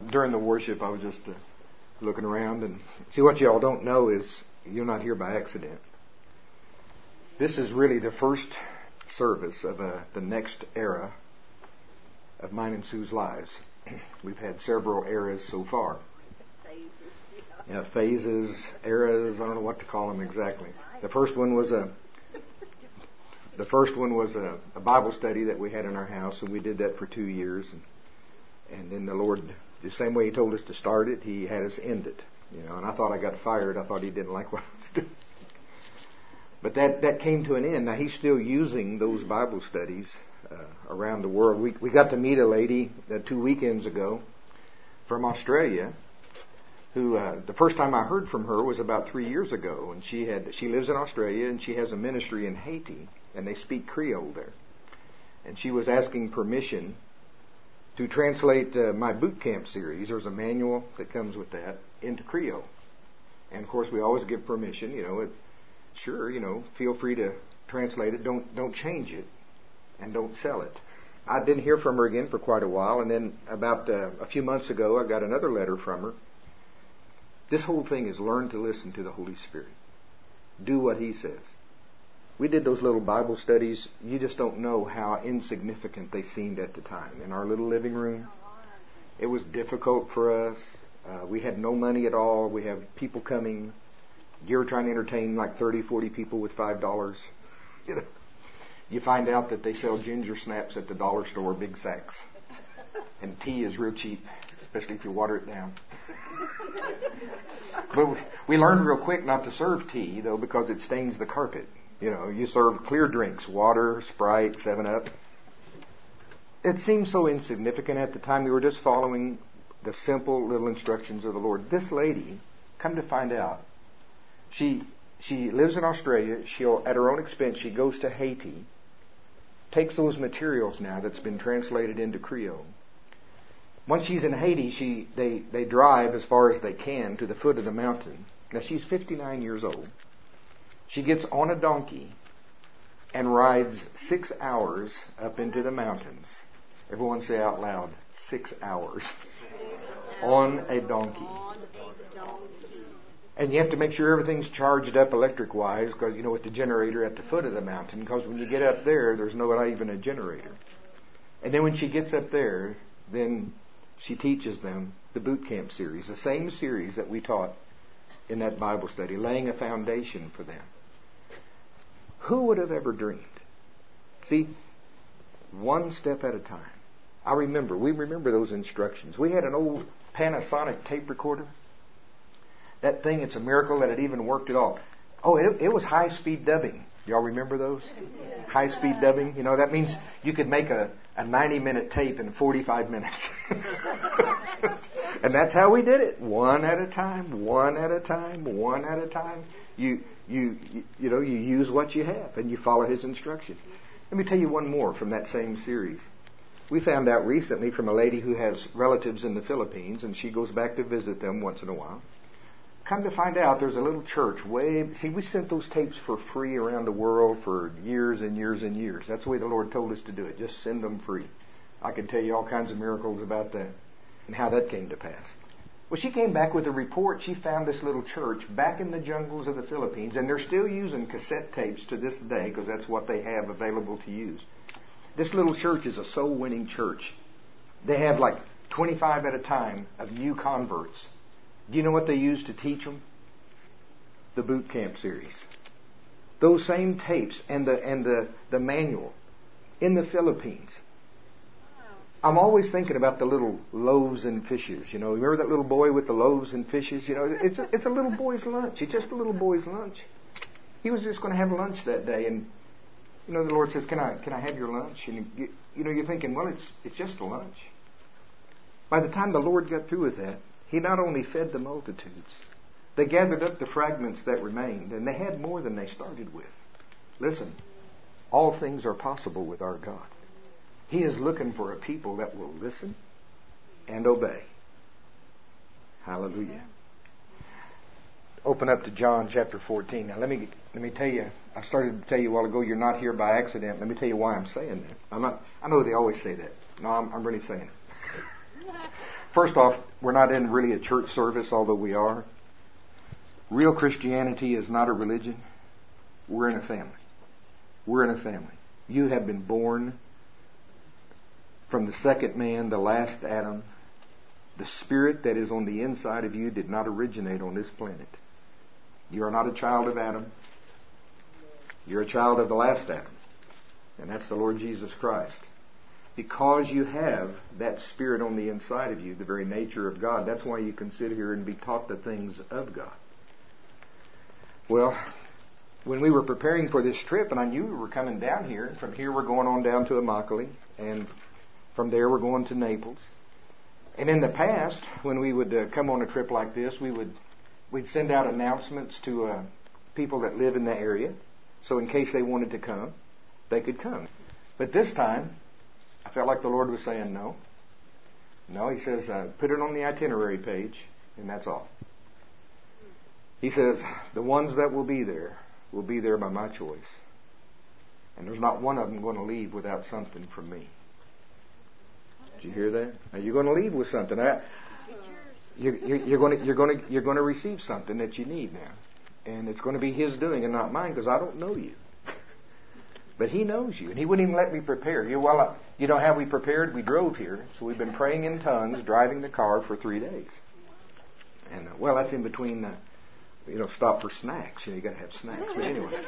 During the worship, I was just looking around, and see, what y'all don't know is you're not here by accident. This is really the first service of the next era of mine and Sue's lives. We've had several eras so far. Phases, eras, I don't know what to call them exactly. The first one was a Bible study that we had in our house, and we did that for 2 years. And then the Lord, the same way He told us to start it, He had us end it. And I thought I got fired. I thought He didn't like what I was doing. But that came to an end. Now He's still using those Bible studies around the world. We got to meet a lady 2 weekends ago from Australia, who the first time I heard from her was about 3 years ago, and she lives in Australia, and she has a ministry in Haiti, and they speak Creole there. And she was asking permission to translate my boot camp series. There's a manual that comes with that into Creole, and of course we always give permission. Feel free to translate it. Don't change it, and don't sell it. I didn't hear from her again for quite a while, and then about a few months ago, I got another letter from her. This whole thing is learn to listen to the Holy Spirit. Do what He says. We did those little Bible studies. You just don't know how insignificant they seemed at the time. In our little living room, it was difficult for us. We had no money at all. We have people coming. You're trying to entertain like 30, 40 people with $5. You find out that they sell ginger snaps at the dollar store, big sacks. And tea is real cheap, especially if you water it down. But we learned real quick not to serve tea, though, because it stains the carpet. You serve clear drinks, water, Sprite, 7-Up. It seemed so insignificant at the time. We were just following the simple little instructions of the Lord. This lady, come to find out, she lives in Australia. She'll, at her own expense, she goes to Haiti, takes those materials now that's been translated into Creole. Once she's in Haiti, they drive as far as they can to the foot of the mountain. Now she's 59 years old. She gets on a donkey and rides 6 hours up into the mountains. Everyone say out loud, 6 hours on a donkey. And you have to make sure everything's charged up electric-wise, because with the generator at the foot of the mountain, because when you get up there, there's not even a generator. And then when she gets up there, then she teaches them the boot camp series, the same series that we taught in that Bible study, laying a foundation for them. Who would have ever dreamed? See, one step at a time. We remember those instructions. We had an old Panasonic tape recorder. That thing, it's a miracle that it even worked at all. Oh, it was high-speed dubbing. Y'all remember those? High-speed dubbing. That means you could make a 90-minute tape in 45 minutes. And that's how we did it. One at a time, one at a time, one at a time. You use what you have and you follow His instruction. Let me tell you one more from that same series. We found out recently from a lady who has relatives in the Philippines, and she goes back to visit them once in a while. Come to find out, there's a little church we sent those tapes for free around the world for years and years and years. That's the way the Lord told us to do it. Just send them free. I can tell you all kinds of miracles about that and how that came to pass. Well, she came back with a report. She found this little church back in the jungles of the Philippines, and they're still using cassette tapes to this day because that's what they have available to use. This little church is a soul-winning church. They have like 25 at a time of new converts. Do you know what they use to teach them? The boot camp series. Those same tapes and the manual in the Philippines. I'm always thinking about the little loaves and fishes. Remember that little boy with the loaves and fishes? It's a little boy's lunch. It's just a little boy's lunch. He was just going to have lunch that day, and the Lord says, "Can I have your lunch?" And you're thinking, well, it's just a lunch. By the time the Lord got through with that, He not only fed the multitudes, they gathered up the fragments that remained, and they had more than they started with. Listen, all things are possible with our God. He is looking for a people that will listen and obey. Hallelujah. Open up to John chapter 14. Now let me tell you, I started to tell you a while ago, you're not here by accident. Let me tell you why I'm saying that. I know they always say that. No, I'm really saying it. First off, we're not in really a church service, although we are. Real Christianity is not a religion. We're in a family. We're in a family. You have been born from the second man, the last Adam. The spirit that is on the inside of you did not originate on this planet. You are not a child of Adam. You're a child of the last Adam. And that's the Lord Jesus Christ. Because you have that spirit on the inside of you, the very nature of God, that's why you can sit here and be taught the things of God. Well, when we were preparing for this trip, and I knew we were coming down here, and from here we're going on down to Immokalee, and from there we're going to Naples. And in the past, when we would come on a trip like this, we'd send out announcements to people that live in the area, so in case they wanted to come, they could come. But this time, I felt like the Lord was saying no. No, He says, put it on the itinerary page, and that's all. He says, the ones that will be there by my choice. And there's not one of them going to leave without something from me. Did you hear that? Now, you're going to leave with something. You're going to receive something that you need now. And it's going to be His doing and not mine, because I don't know you. But He knows you, and He wouldn't even let me prepare. You know how we prepared? We drove here, so we've been praying in tongues, driving the car for 3 days. And, that's in between, stop for snacks. You got to have snacks. But anyway.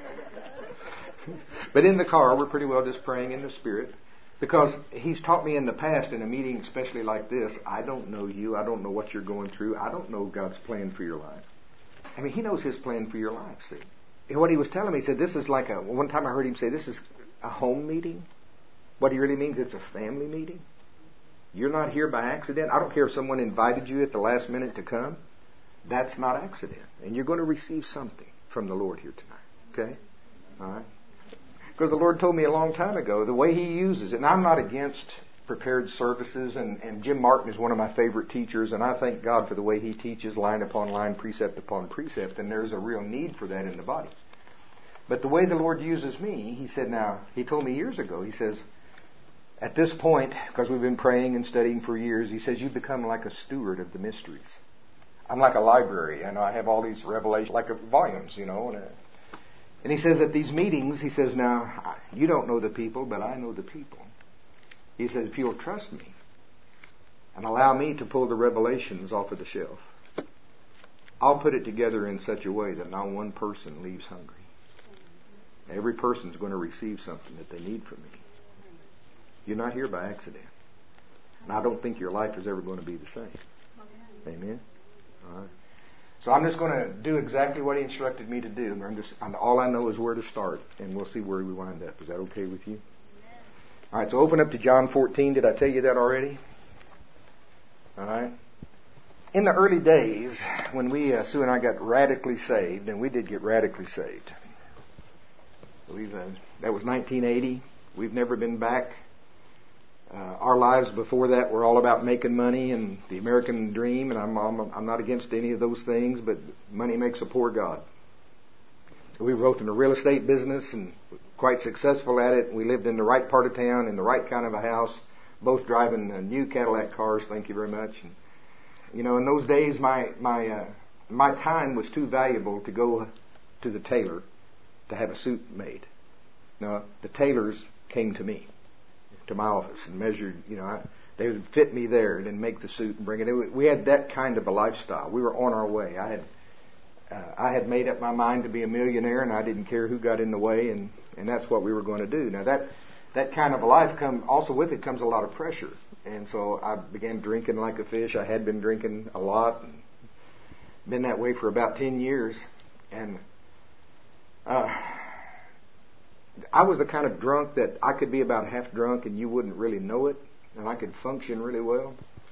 But in the car, we're pretty well just praying in the Spirit. Because He's taught me in the past, in a meeting especially like this, I don't know you. I don't know what you're going through. I don't know God's plan for your life. I mean, He knows His plan for your life, see. And what He was telling me, He said, this is like one time I heard Him say, this is a home meeting. What He really means, it's a family meeting. You're not here by accident. I don't care if someone invited you at the last minute to come. That's not accident. And you're going to receive something from the Lord here tonight. Okay? All right? Because the Lord told me a long time ago, the way He uses it, and I'm not against prepared services, and Jim Martin is one of my favorite teachers, and I thank God for the way he teaches line upon line, precept upon precept, and there's a real need for that in the body. But the way the Lord uses me, He said, He told me years ago, He says, at this point, because we've been praying and studying for years, He says, you become like a steward of the mysteries. I'm like a library. I know I have all these revelations, like volumes, and He says at these meetings, He says, now, you don't know the people, but I know the people. He says, if you'll trust me and allow me to pull the revelations off of the shelf, I'll put it together in such a way that not one person leaves hungry. Every person's going to receive something that they need from me. You're not here by accident. And I don't think your life is ever going to be the same. Amen? All right. So I'm just going to do exactly what He instructed me to do. All I know is where to start, and we'll see where we wind up. Is that okay with you? All right, so open up to John 14. Did I tell you that already? All right. In the early days, when Sue and I got radically saved, and we did get radically saved. That was 1980. We've never been back. Our lives before that were all about making money and the American dream, and I'm not against any of those things, but money makes a poor God. We were both in the real estate business and quite successful at it. We lived in the right part of town, in the right kind of a house, both driving new Cadillac cars, thank you very much. And, in those days, my time was too valuable to go to the tailor to have a suit made. No, the tailors came to me, to my office, and measured, they would fit me there and then make the suit and bring it in. We had that kind of a lifestyle. We were on our way. I had made up my mind to be a millionaire, and I didn't care who got in the way, and that's what we were going to do. Now that kind of a life also with it comes a lot of pressure, and so I began drinking like a fish. I had been drinking a lot, and been that way for about 10 years, and I was the kind of drunk that I could be about half drunk and you wouldn't really know it, and I could function really well.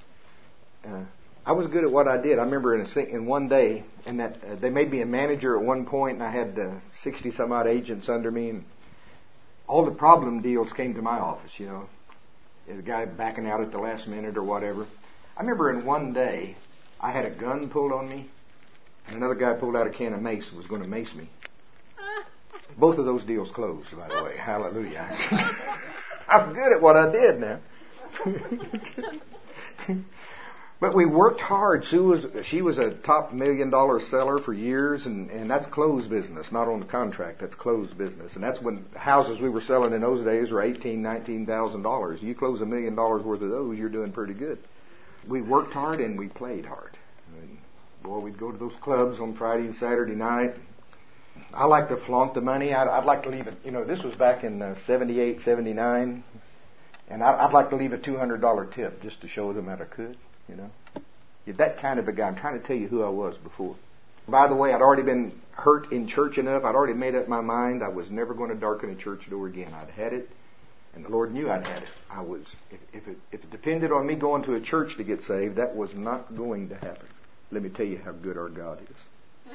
I was good at what I did. I remember in one day, and that they made me a manager at one point, and I had 60 some odd agents under me, and all the problem deals came to my office. The guy backing out at the last minute or whatever. I remember in one day, I had a gun pulled on me, and another guy pulled out a can of mace and was going to mace me. Both of those deals closed, by the way. Hallelujah. I was good at what I did now. But we worked hard. She was a top $1 million seller for years, and that's closed business, not on the contract. That's closed business, and that's when houses we were selling in those days were $18,000-$19,000. You close $1 million worth of those, you're doing pretty good. We worked hard and we played hard. And boy, we'd go to those clubs on Friday and Saturday night. I like to flaunt the money. I'd like to leave it. You know, this was back in 78, 79, and I'd like to leave a $200 tip just to show them that I could. You know, you're that kind of a guy. I'm trying to tell you who I was before. By the way, I'd already been hurt in church enough. I'd already made up my mind I was never going to darken a church door again. I'd had it, and the Lord knew I'd had it. If it depended on me going to a church to get saved, that was not going to happen. Let me tell you how good our God is.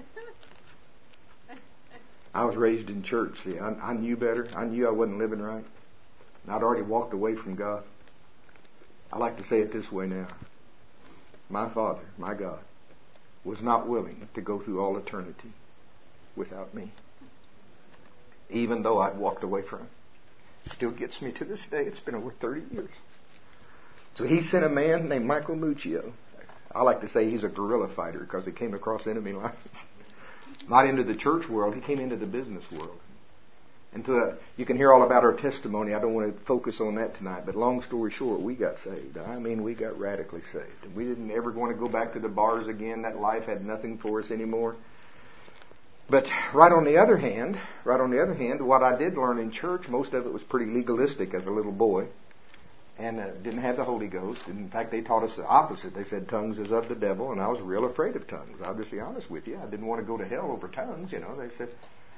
I was raised in church. See, I knew better. I knew I wasn't living right. And I'd already walked away from God. I like to say it this way now. My Father, my God, was not willing to go through all eternity without me. Even though I'd walked away from Him. Still gets me to this day. It's been over 30 years. So He sent a man named Michael Muccio. I like to say he's a guerrilla fighter because he came across enemy lines. Not into the church world. He came into the business world. And you can hear all about our testimony. I don't want to focus on that tonight. But long story short, we got saved. I mean, we got radically saved. And we didn't ever want to go back to the bars again. That life had nothing for us anymore. But right on the other hand, what I did learn in church, most of it was pretty legalistic as a little boy. And didn't have the Holy Ghost. And in fact, they taught us the opposite. They said tongues is of the devil. And I was real afraid of tongues. I'll just be honest with you. I didn't want to go to hell over tongues. You know, they said...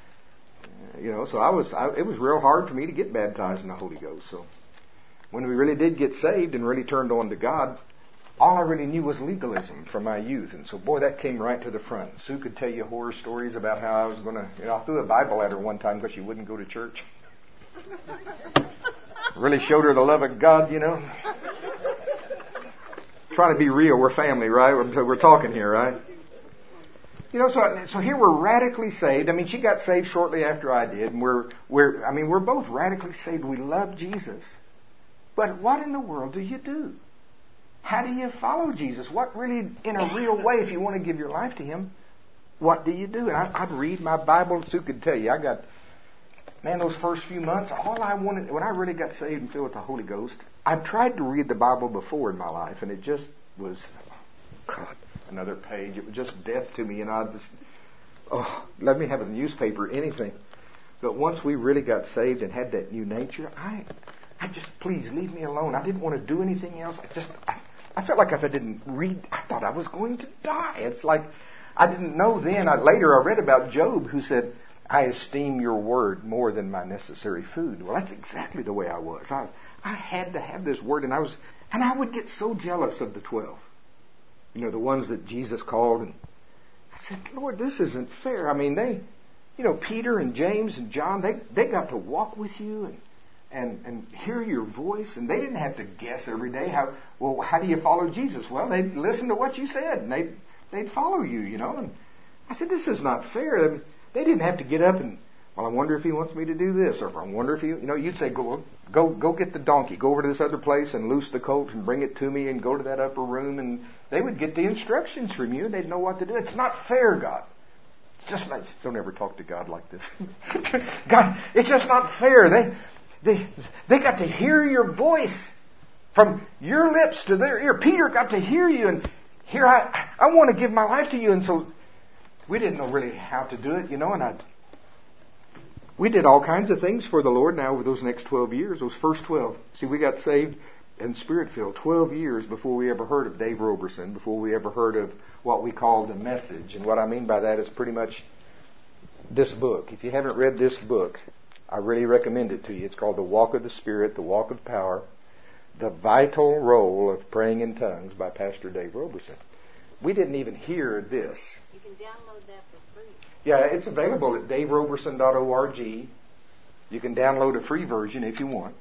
so it was real hard for me to get baptized in the Holy Ghost. So when we really did get saved and really turned on to God, all I really knew was legalism from my youth. And so, boy, that came right to the front. Sue could tell you horror stories about how I was going to, I threw a Bible at her one time because she wouldn't go to church. Really showed her the love of God, Trying to be real. We're family, right? We're talking here, right? So here we're radically saved. I mean, she got saved shortly after I did, and we're both radically saved. We love Jesus. But what in the world do you do? How do you follow Jesus? What really, in a real way, if you want to give your life to Him, what do you do? And I'd read my Bible. Sue could tell you, those first few months, all I wanted, when I really got saved and filled with the Holy Ghost, I've tried to read the Bible before in my life, and it just was, God, another page. It was just death to me, and let me have a newspaper, anything. But once we really got saved and had that new nature, I just, please leave me alone. I didn't want to do anything else. I felt like if I didn't read, I thought I was going to die. It's like, I didn't know then. Later I read about Job, who said, I esteem your word more than my necessary food. Well, that's exactly the way I was. I had to have this word, and I would get so jealous of the 12. The ones that Jesus called, and I said, Lord, this isn't fair. I mean, Peter and James and John, they got to walk with you and hear your voice, and they didn't have to guess every day how do you follow Jesus? Well, they'd listen to what you said, and they'd follow you, And I said, this is not fair. I mean, they didn't have to get up and, I wonder if He wants me to do this, or I wonder if you'd say, go get the donkey, go over to this other place and loose the colt and bring it to me and go to that upper room, and they would get the instructions from you and they'd know what to do. It's not fair, God. It's just like, don't ever talk to God like this. God, it's just not fair. They got to hear your voice from your lips to their ear. Peter got to hear you, and here I want to give my life to you. And so we didn't know really how to do it, and we did all kinds of things for the Lord now over those next 12 years, those first 12. See, we got saved and Spirit-filled 12 years before we ever heard of Dave Roberson, before we ever heard of what we call the Message. And what I mean by that is pretty much this book. If you haven't read this book, I really recommend it to you. It's called The Walk of the Spirit, The Walk of Power, The Vital Role of Praying in Tongues by Pastor Dave Roberson. We didn't even hear this. You can download that for free. Yeah, it's available at daveroberson.org. You can download a free version if you want.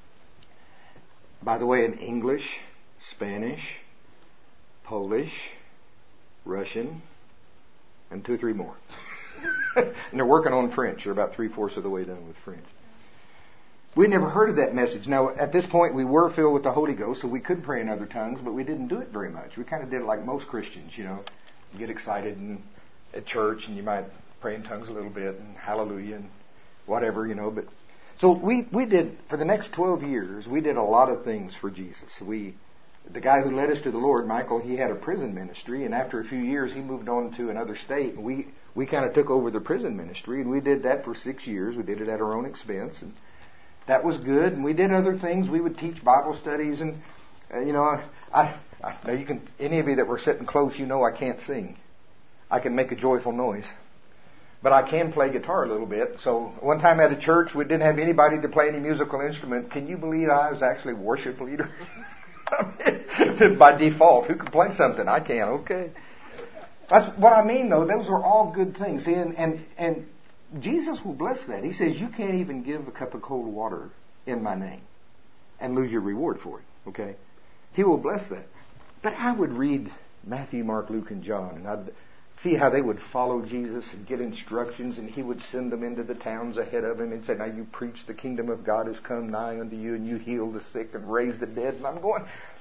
By the way, in English, Spanish, Polish, Russian, and 2 or 3 more. And they're working on French. They're about 3/4 of the way done with French. We never heard of that message. Now, at this point, we were filled with the Holy Ghost, so we could pray in other tongues, but we didn't do it very much. We kind of did it like most Christians, you know. You get excited at church, and you might pray in tongues a little bit, and hallelujah, and whatever, you know. But so we did, for the next 12 years, we did a lot of things for Jesus. The guy who led us to the Lord, Michael, he had a prison ministry, and after a few years, he moved on to another state, and we kind of took over the prison ministry, and we did that for 6 years. We did it at our own expense, and that was good. And we did other things. We would teach Bible studies, and you know, now you can, any of you that were sitting close, you know I can't sing. I can make a joyful noise, but I can play guitar a little bit. So one time at a church, we didn't have anybody to play any musical instrument. Can you believe I was actually worship leader? By default, who can play something? I can. Okay. That's what I mean, though. Those are all good things. See, and Jesus will bless that. He says you can't even give a cup of cold water in my name and lose your reward for it. Okay? He will bless that. But I would read Matthew, Mark, Luke, and John, and I'd see how they would follow Jesus and get instructions, and he would send them into the towns ahead of him and say, now you preach the kingdom of God has come nigh unto you, and you heal the sick and raise the dead. And I'm going,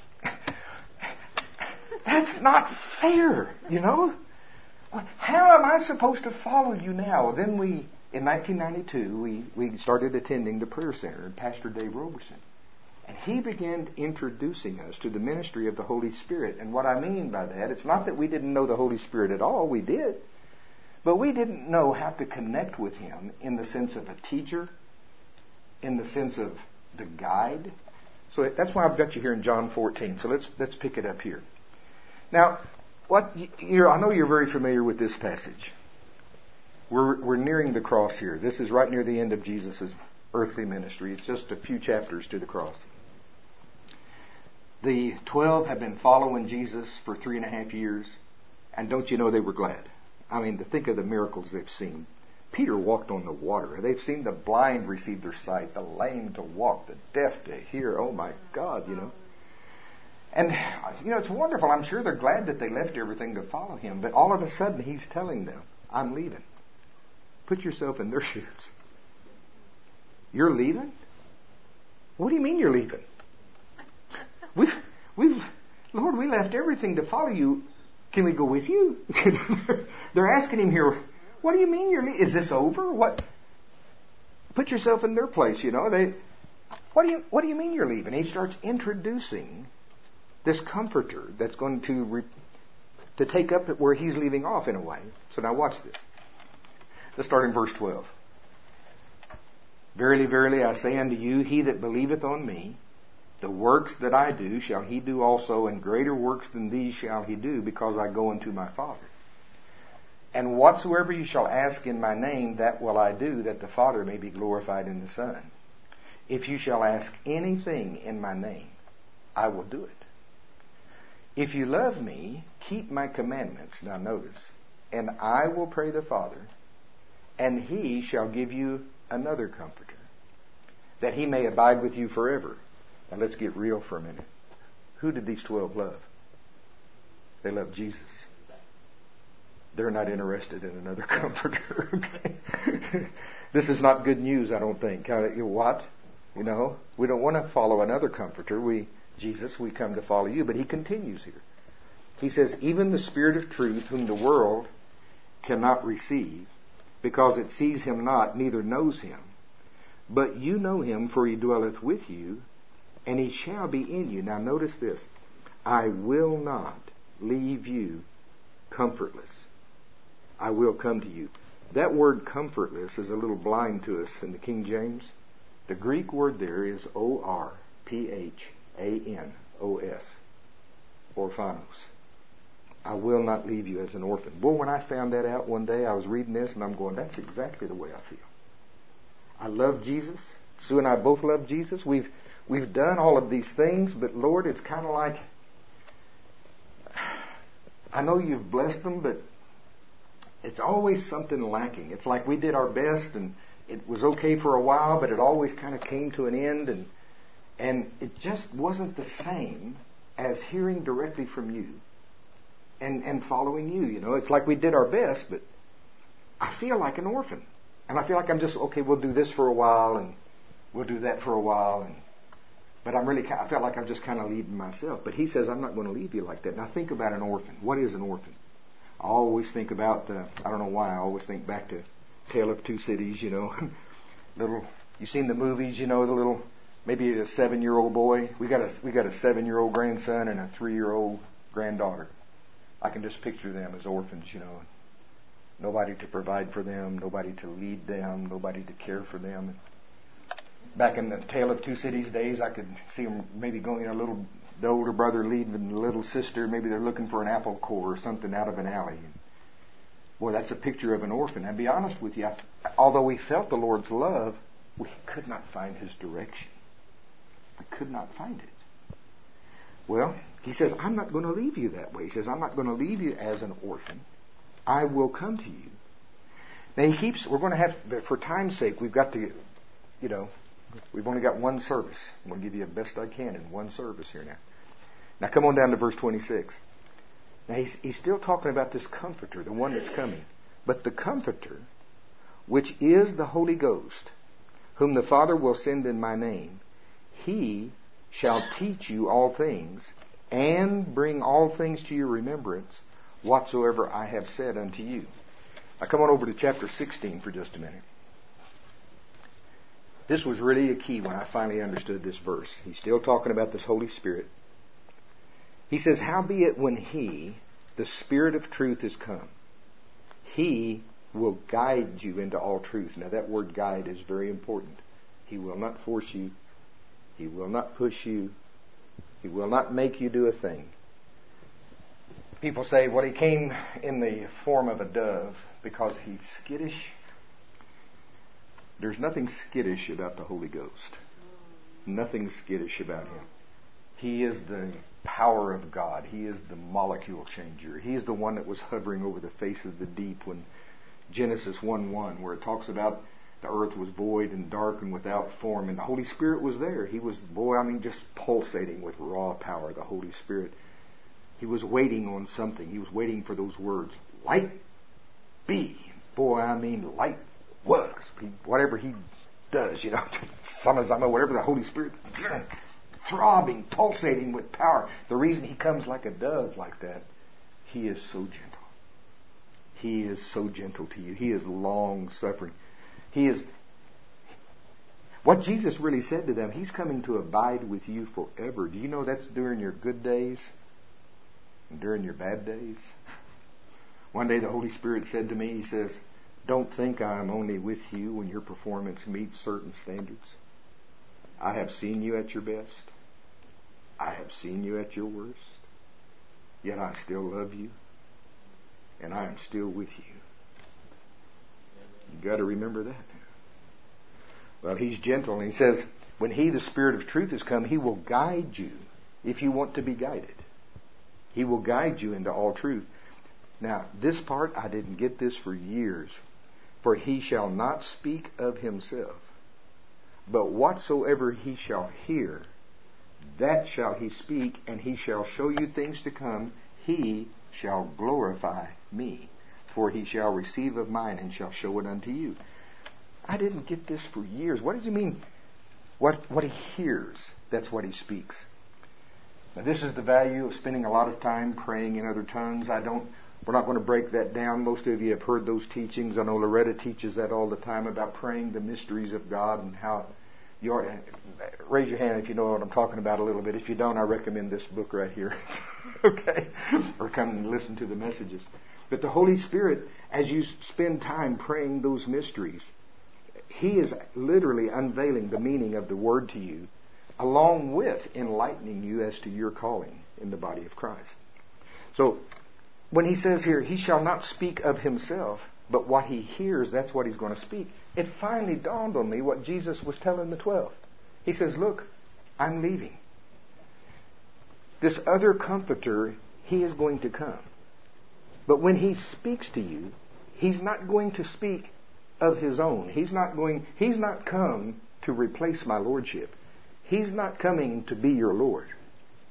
that's not fair, you know? How am I supposed to follow you now? Then in 1992, we started attending the prayer center, and Pastor Dave Roberson. And he began introducing us to the ministry of the Holy Spirit. And what I mean by that, it's not that we didn't know the Holy Spirit at all. We did. But we didn't know how to connect with him in the sense of a teacher, in the sense of the guide. So that's why I've got you here in John 14. So let's pick it up here. Now, I know you're very familiar with this passage. We're nearing the cross here. This is right near the end of Jesus' earthly ministry. It's just a few chapters to the cross. The 12 have been following Jesus for 3.5 years, and don't you know they were glad? I mean, to think of the miracles they've seen. Peter walked on the water. They've seen the blind receive their sight, the lame to walk, the deaf to hear. Oh my God, you know. And, you know, it's wonderful. I'm sure they're glad that they left everything to follow him. But all of a sudden, he's telling them, I'm leaving. Put yourself in their shoes. You're leaving? What do you mean you're leaving? Lord, we left everything to follow you. Can we go with you? They're asking him here, what do you mean you're leaving? Is this over? What? Put yourself in their place, you know. What do you mean you're leaving? He starts introducing this comforter that's going to take up where he's leaving off in a way. So now watch this. Let's start in verse 12. Verily, verily, I say unto you, he that believeth on me, the works that I do shall he do also, and greater works than these shall he do, because I go unto my Father. And whatsoever you shall ask in my name, that will I do, that the Father may be glorified in the Son. If you shall ask anything in my name, I will do it. If you love me, keep my commandments. Now notice, and I will pray the Father, and he shall give you another comforter, that he may abide with you forever. Now let's get real for a minute. Who did these 12 love? They loved Jesus. They're not interested in another comforter. Okay? This is not good news, I don't think. What? You know, we don't want to follow another comforter. Jesus, we come to follow you. But he continues here. He says, even the Spirit of truth, whom the world cannot receive, because it sees him not, neither knows him. But you know him, for he dwelleth with you, and he shall be in you. Now notice this. I will not leave you comfortless. I will come to you. That word comfortless is a little blind to us in the King James. The Greek word there is orphanos. Orphanos. I will not leave you as an orphan. Boy, when I found that out one day, I was reading this and I'm going, that's exactly the way I feel. I love Jesus. Sue and I both love Jesus. We've done all of these things, but Lord, it's kind of like, I know you've blessed them, but it's always something lacking. It's like we did our best and it was okay for a while, but it always kind of came to an end, and it just wasn't the same as hearing directly from you and following you. You know, it's like we did our best, but I feel like an orphan. And I feel like I'm just, okay, we'll do this for a while and we'll do that for a while. But I felt like I'm just kind of leaving myself. But he says, I'm not going to leave you like that. Now think about an orphan. What is an orphan? I always think about, I don't know why, I always think back to Tale of Two Cities, you've seen the movies, the little, maybe a 7-year-old boy. We got a 7-year-old grandson and a 3-year-old granddaughter. I can just picture them as orphans, Nobody to provide for them, nobody to lead them, nobody to care for them. Back in the Tale of Two Cities days, I could see them maybe going, the older brother leading the little sister. Maybe they're looking for an apple core or something out of an alley. Boy, that's a picture of an orphan. And be honest with you, although we felt the Lord's love, we could not find His direction. We could not find it. Well, He says, I'm not going to leave you that way. He says, I'm not going to leave you as an orphan. I will come to you. Now we're going to have, for time's sake, we've got to, we've only got one service. I'm going to give you the best I can in one service here now. Now come on down to verse 26. Now he's still talking about this Comforter, the one that's coming. But the Comforter, which is the Holy Ghost, whom the Father will send in my name, He shall teach you all things, and bring all things to your remembrance, whatsoever I have said unto you. Now come on over to chapter 16 for just a minute. This was really a key when I finally understood this verse. He's still talking about this Holy Spirit. He says, howbeit when He, the Spirit of truth, is come, He will guide you into all truth. Now that word guide is very important. He will not force you. He will not push you. He will not make you do a thing. People say, well, He came in the form of a dove because He's skittish. There's nothing skittish about the Holy Ghost. Nothing skittish about Him. He is the power of God. He is the molecule changer. He is the one that was hovering over the face of the deep when Genesis 1:1, where it talks about the earth was void and dark and without form, and the Holy Spirit was there. He was, just pulsating with raw power, the Holy Spirit. He was waiting on something. He was waiting for those words, light be. Light was. Whatever He does, samazama, whatever the Holy Spirit, throbbing, pulsating with power. The reason He comes like a dove like that, He is so gentle. He is so gentle to you. He is long-suffering. He is... What Jesus really said to them, He's coming to abide with you forever. Do you know that's during your good days and during your bad days? One day the Holy Spirit said to me, He says, don't think I'm only with you when your performance meets certain standards. I have seen you at your best. I have seen you at your worst. Yet I still love you. And I am still with you. You've got to remember that. Well, He's gentle. And He says, when He, the Spirit of truth, has come, He will guide you if you want to be guided. He will guide you into all truth. Now, this part, I didn't get this for years. For He shall not speak of Himself, but whatsoever He shall hear, that shall He speak, and He shall show you things to come. He shall glorify me, for He shall receive of mine and shall show it unto you. I didn't get this for years. What does He mean? What He hears, that's what He speaks. Now this is the value of spending a lot of time praying in other tongues. We're not going to break that down. Most of you have heard those teachings. I know Loretta teaches that all the time about praying the mysteries of God and how raise your hand if you know what I'm talking about a little bit. If you don't, I recommend this book right here. Okay? Or come and listen to the messages. But the Holy Spirit, as you spend time praying those mysteries, He is literally unveiling the meaning of the Word to you, along with enlightening you as to your calling in the body of Christ. So, when He says here, He shall not speak of Himself, but what He hears, that's what He's going to speak. It finally dawned on me what Jesus was telling the 12. He says, look, I'm leaving. This other Comforter, He is going to come. But when He speaks to you, He's not going to speak of His own. He's not come to replace my Lordship. He's not coming to be your Lord.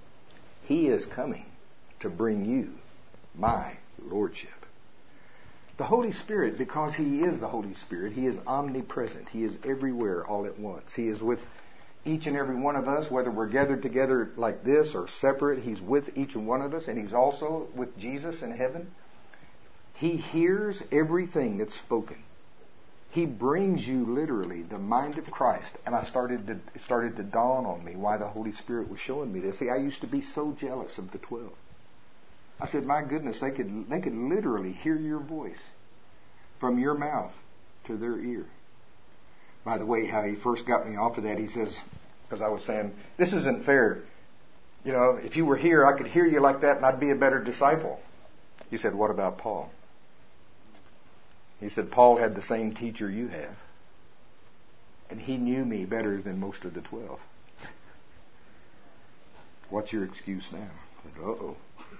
He is coming to bring you my Lordship. The Holy Spirit, because He is the Holy Spirit, He is omnipresent. He is everywhere all at once. He is with each and every one of us, whether we're gathered together like this or separate. He's with each one of us, and He's also with Jesus in heaven. He hears everything that's spoken. He brings you literally the mind of Christ. And it started to dawn on me why the Holy Spirit was showing me this. See, I used to be so jealous of the 12. I said, my goodness, they could literally hear your voice from your mouth to their ear. By the way, how he first got me off of that, he says, because I was saying, this isn't fair. You know, if you were here, I could hear you like that and I'd be a better disciple. He said, what about Paul? He said, Paul had the same teacher you have. And he knew me better than most of the 12. What's your excuse now? I said, uh-oh.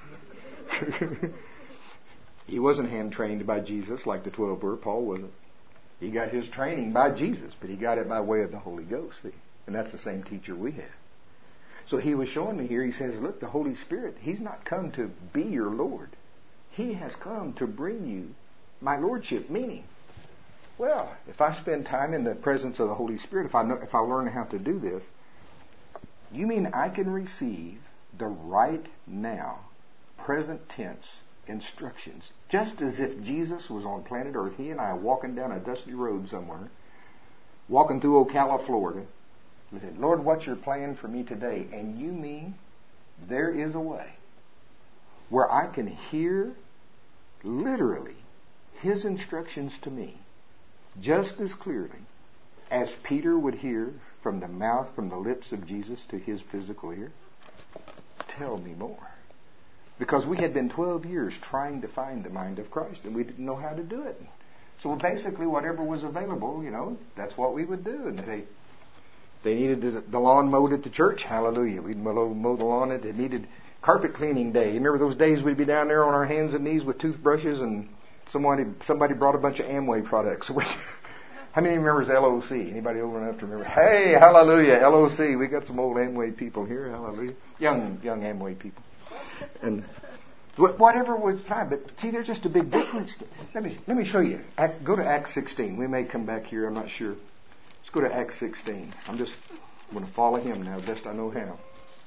He wasn't hand-trained by Jesus like the 12 were. Paul wasn't. He got his training by Jesus, but he got it by way of the Holy Ghost. See? And that's the same teacher we have. So he was showing me here, he says, look, the Holy Spirit, He's not come to be your Lord. He has come to bring you my Lordship, meaning, well, if I spend time in the presence of the Holy Spirit, if I learn how to do this, you mean I can receive the right now, present tense instructions, just as if Jesus was on planet Earth, He and I walking down a dusty road somewhere, walking through Ocala, Florida. We said, Lord, what's your plan for me today? And you mean there is a way where I can hear literally His instructions to me just as clearly as Peter would hear from the mouth, from the lips of Jesus to his physical ear? Tell me more. Because we had been 12 years trying to find the mind of Christ, and we didn't know how to do it. So basically, whatever was available, that's what we would do. And they needed the lawn mowed at the church. Hallelujah. We'd mow the lawn. It needed carpet cleaning day. You remember those days we'd be down there on our hands and knees with toothbrushes, and somebody brought a bunch of Amway products. How many remembers LOC? Anybody old enough to remember? Hey, hallelujah, LOC. We got some old Amway people here. Hallelujah. Young Amway people. And whatever was fine, but see, there's just a big difference. Let me show you. Go to Acts 16. We may come back here. I'm not sure. Let's go to Acts 16. I'm going to follow him now, best I know how.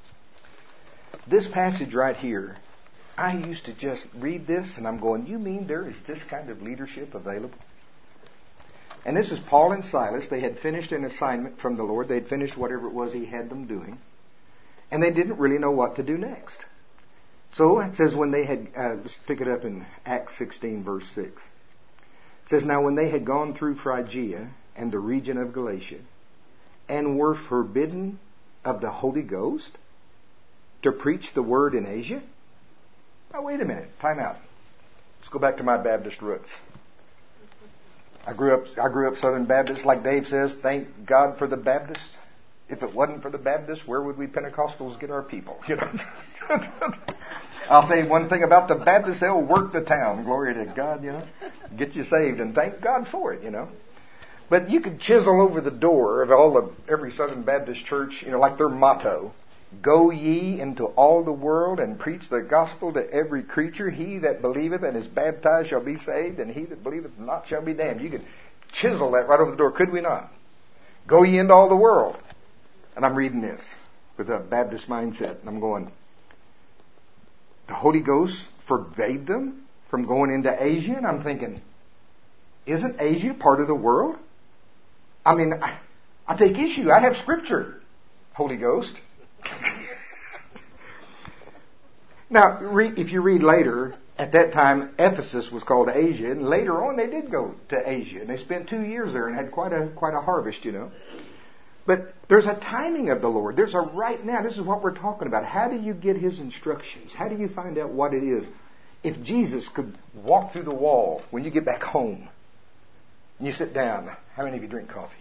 This passage right here, I used to just read this, and I'm going, you mean there is this kind of leadership available? And this is Paul and Silas. They had finished an assignment from the Lord. They had finished whatever it was He had them doing. And they didn't really know what to do next. So it says when they had, let's pick it up in Acts 16 verse 6. It says, now when they had gone through Phrygia and the region of Galatia, and were forbidden of the Holy Ghost to preach the word in Asia. Now wait a minute, time out. Let's go back to my Baptist roots. I grew up Southern Baptist, like Dave says, thank God for the Baptists. If it wasn't for the Baptists, where would we Pentecostals get our people? I'll say one thing about the Baptists, they'll work the town. Glory to God, Get you saved, and thank God for it, But you could chisel over the door of every Southern Baptist church, like their motto, go ye into all the world and preach the gospel to every creature. He that believeth and is baptized shall be saved, and he that believeth not shall be damned. You could chisel that right over the door, could we not? Go ye into all the world. And I'm reading this with a Baptist mindset, and I'm going, the Holy Ghost forbade them from going into Asia? And I'm thinking, isn't Asia part of the world? I mean, I take issue. I have Scripture. Holy Ghost. Now, if you read later, at that time, Ephesus was called Asia, and later on they did go to Asia, and they spent 2 years there and had quite a harvest, But there's a timing of the Lord. There's a right now. This is what we're talking about. How do you get His instructions? How do you find out what it is? If Jesus could walk through the wall when you get back home and you sit down, how many of you drink coffee?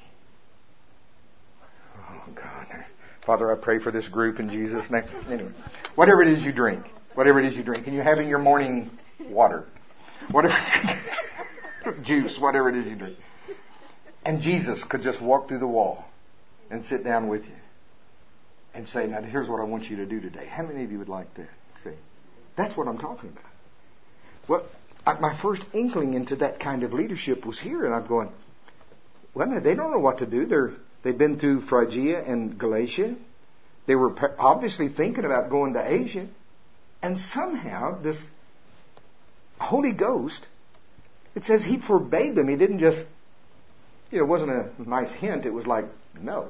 Oh, God. Father, I pray for this group in Jesus' name. Anyway, whatever it is you drink, and you're having your morning water, whatever, juice, whatever it is you drink. And Jesus could just walk through the wall and sit down with you and say, now here's what I want you to do today. How many of you would like that? See, that's what I'm talking about. Well, my first inkling into that kind of leadership was here, and I'm going, well, they don't know what to do. They've been through Phrygia and Galatia. They were obviously thinking about going to Asia. And somehow this Holy Ghost, it says He forbade them. He didn't just, it wasn't a nice hint. It was like, no.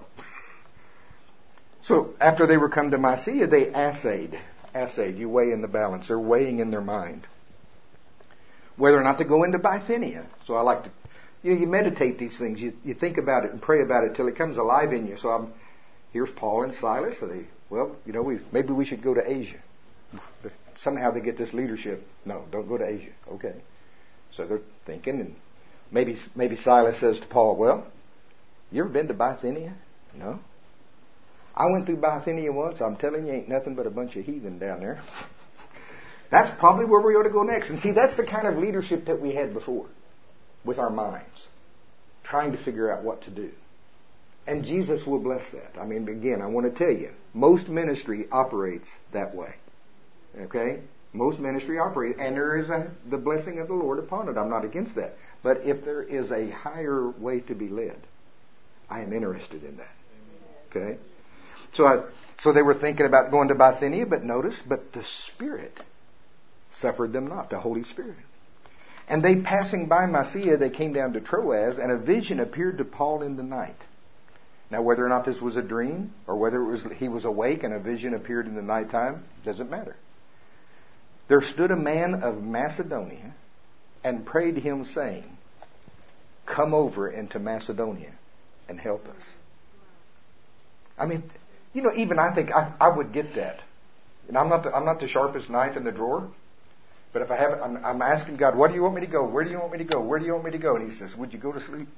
So after they were come to Mysia, they assayed. You weigh in the balance. They're weighing in their mind whether or not to go into Bithynia. So I like to, you meditate these things. You think about it and pray about it till it comes alive in you. So here's Paul and Silas. So maybe we should go to Asia. Somehow they get this leadership. No, don't go to Asia. Okay. So they're thinking, and maybe Silas says to Paul, well, you ever been to Bithynia? No. I went through Bithynia once. I'm telling you, ain't nothing but a bunch of heathen down there. That's probably where we ought to go next. And see, that's the kind of leadership that we had before, with our minds, trying to figure out what to do. And Jesus will bless that. I mean, again, I want to tell you, most ministry operates that way. Okay? Most ministry operates, and there is the blessing of the Lord upon it. I'm not against that. But if there is a higher way to be led, I am interested in that. Okay? So they were thinking about going to Bithynia, but the Spirit suffered them not, the Holy Spirit. And they, passing by Mysia, they came down to Troas, and a vision appeared to Paul in the night. Now, whether or not this was a dream, or whether he was awake and a vision appeared in the nighttime, doesn't matter. There stood a man of Macedonia and prayed him, saying, come over into Macedonia and help us. I mean, even I think I would get that. And I'm not the sharpest knife in the drawer. But if I have it, I'm asking God, what do you want me to go? Where do you want me to go? Where do you want me to go? And He says, would you go to sleep?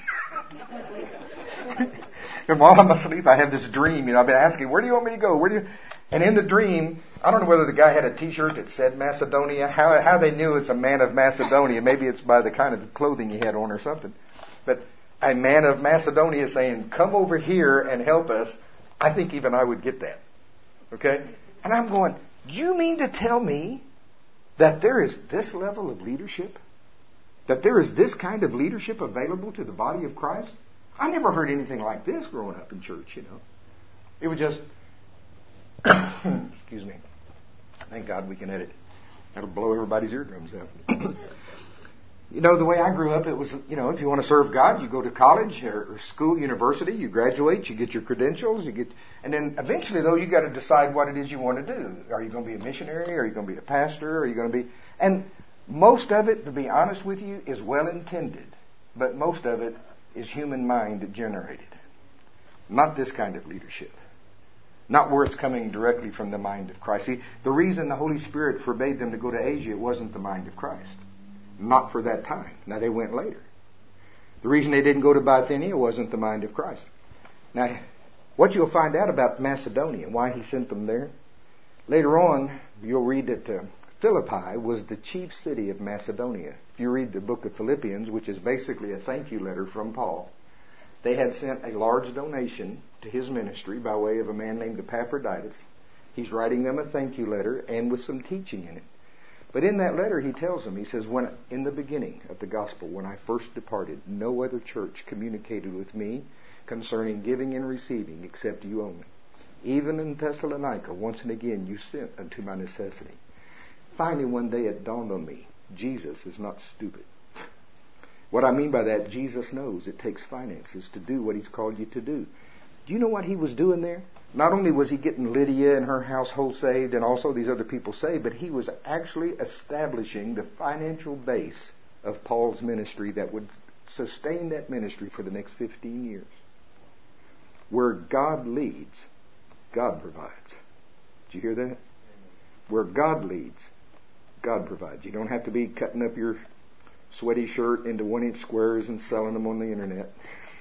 And while I'm asleep, I have this dream. I've been asking, where do you want me to go? And in the dream, I don't know whether the guy had a T-shirt that said Macedonia. How they knew it's a man of Macedonia. Maybe it's by the kind of clothing he had on or something. But a man of Macedonia saying, come over here and help us. I think even I would get that. Okay? And I'm going, you mean to tell me that there is this level of leadership? That there is this kind of leadership available to the body of Christ? I never heard anything like this growing up in church, It was just, excuse me. Thank God we can edit. That'll blow everybody's eardrums out. The way I grew up, it was, if you want to serve God, you go to college or school, university, you graduate, you get your credentials, and then eventually, though, you got to decide what it is you want to do. Are you going to be a missionary? Are you going to be a pastor? Are you going to be... And most of it, to be honest with you, is well intended, but most of it is human mind generated. Not this kind of leadership. Not where it's coming directly from the mind of Christ. See, the reason the Holy Spirit forbade them to go to Asia, it wasn't the mind of Christ. Not for that time. Now, they went later. The reason they didn't go to Bithynia wasn't the mind of Christ. Now, what you'll find out about Macedonia, why He sent them there, later on, you'll read that Philippi was the chief city of Macedonia. If you read the book of Philippians, which is basically a thank you letter from Paul, they had sent a large donation to his ministry by way of a man named Epaphroditus. He's writing them a thank you letter and with some teaching in it. But in that letter, he tells them, he says, when in the beginning of the gospel, when I first departed, no other church communicated with me concerning giving and receiving except you only. Even in Thessalonica, once and again, you sent unto my necessity. Finally, one day it dawned on me, Jesus is not stupid. What I mean by that, Jesus knows it takes finances to do what He's called you to do. Do you know what He was doing there? Not only was He getting Lydia and her household saved and also these other people saved, but He was actually establishing the financial base of Paul's ministry that would sustain that ministry for the next 15 years. Where God leads, God provides. Did you hear that? Where God leads, God provides. You don't have to be cutting up your sweaty shirt into 1-inch squares and selling them on the internet.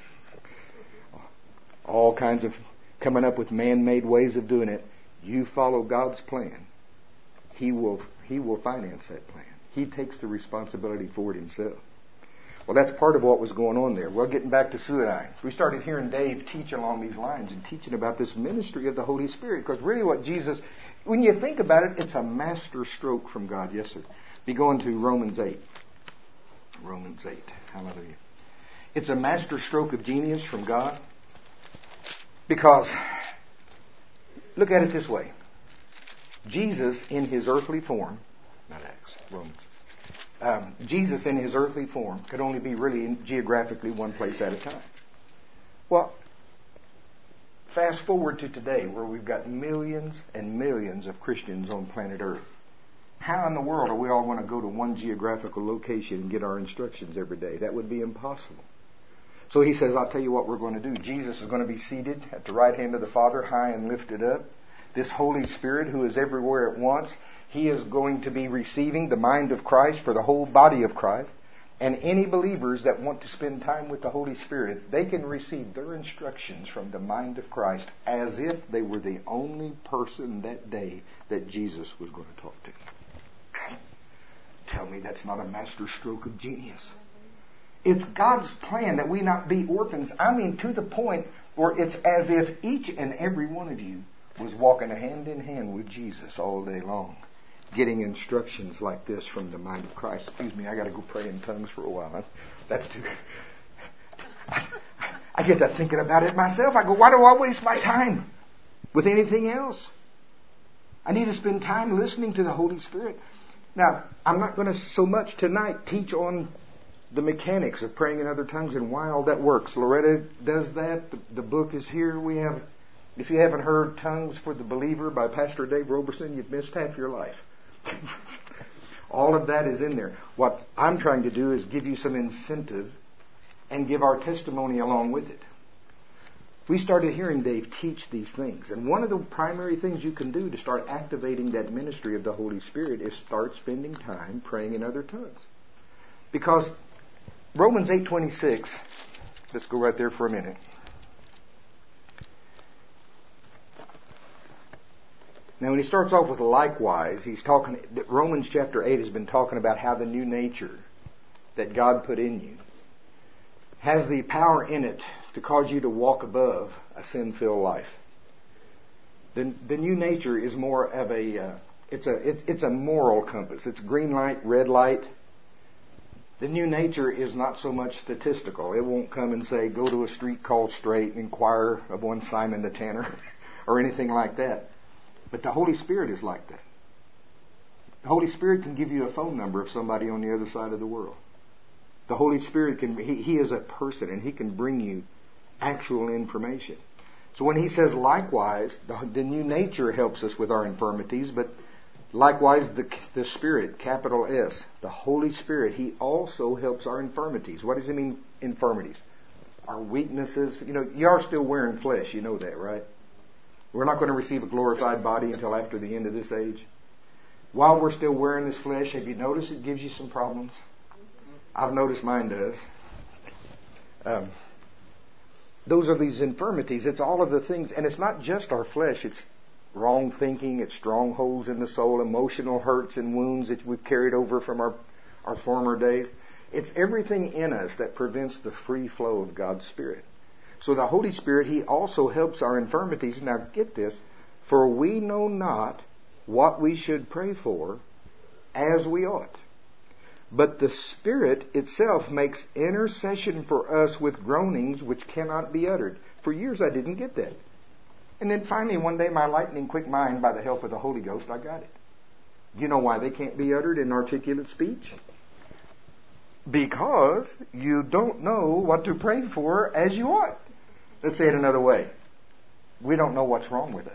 All kinds of coming up with man-made ways of doing it. You follow God's plan. He will finance that plan. He takes the responsibility for it Himself. Well, that's part of what was going on there. Well, getting back to Sudan, we started hearing Dave teach along these lines and teaching about this ministry of the Holy Spirit. Because really what Jesus, When you think about it, it's a master stroke from God. Yes, sir. Be going to Romans 8. Romans 8. Hallelujah. It's a master stroke of genius from God. Because, look at it this way. Jesus in His earthly form, not Acts, Romans. Jesus in His earthly form could only be really geographically one place at a time. Well, fast forward to today where we've got millions and millions of Christians on planet Earth. How in the world do we all want to go to one geographical location and get our instructions every day? That would be impossible. So He says, I'll tell you what we're going to do. Jesus is going to be seated at the right hand of the Father, high and lifted up. This Holy Spirit who is everywhere at once, He is going to be receiving the mind of Christ for the whole body of Christ. And any believers that want to spend time with the Holy Spirit, they can receive their instructions from the mind of Christ as if they were the only person that day that Jesus was going to talk to. Tell me that's not a master stroke of genius. It's God's plan that we not be orphans. I mean, to the point where it's as if each and every one of you was walking hand in hand with Jesus all day long, getting instructions like this from the mind of Christ. Excuse me, I got to go pray in tongues for a while. That's too... I get to thinking about it myself. I go, why do I waste my time with anything else? I need to spend time listening to the Holy Spirit. Now, I'm not going to so much tonight teach on the mechanics of praying in other tongues and why all that works. Loretta does that. The book is here. We have, if you haven't heard Tongues for the Believer by Pastor Dave Roberson, you've missed half your life. All of that is in there. What I'm trying to do is give you some incentive and give our testimony along with it. We started hearing Dave teach these things. And one of the primary things you can do to start activating that ministry of the Holy Spirit is start spending time praying in other tongues. Because Romans 8:26, let's go right there for a minute. Now, when he starts off with likewise, he's talking, Romans chapter 8 has been talking about how the new nature that God put in you has the power in it to cause you to walk above a sin-filled life. The new nature is more of it's a moral compass. It's green light, red light. The new nature is not so much statistical. It won't come and say, go to a street called Straight and inquire of one Simon the Tanner or anything like that. But the Holy Spirit is like that. The Holy Spirit can give you a phone number of somebody on the other side of the world. The Holy Spirit He is a person and He can bring you actual information. So when He says likewise, the new nature helps us with our infirmities, but likewise the Spirit, capital S, the Holy Spirit, He also helps our infirmities. What does it mean, infirmities? Our weaknesses. You know, you are still wearing flesh, you know that, right? We're not going to receive a glorified body until after the end of this age. While we're still wearing this flesh, have you noticed it gives you some problems? I've noticed mine does. Those are these infirmities. It's all of the things. And it's not just our flesh. It's wrong thinking. It's strongholds in the soul, emotional hurts and wounds that we've carried over from our former days. It's everything in us that prevents the free flow of God's Spirit. So the Holy Spirit, He also helps our infirmities. Now get this. For we know not what we should pray for as we ought. But the Spirit itself makes intercession for us with groanings which cannot be uttered. For years I didn't get that. And then finally one day my lightning quick mind, by the help of the Holy Ghost, I got it. You know why they can't be uttered in articulate speech? Because you don't know what to pray for as you ought. Let's say it another way. We don't know what's wrong with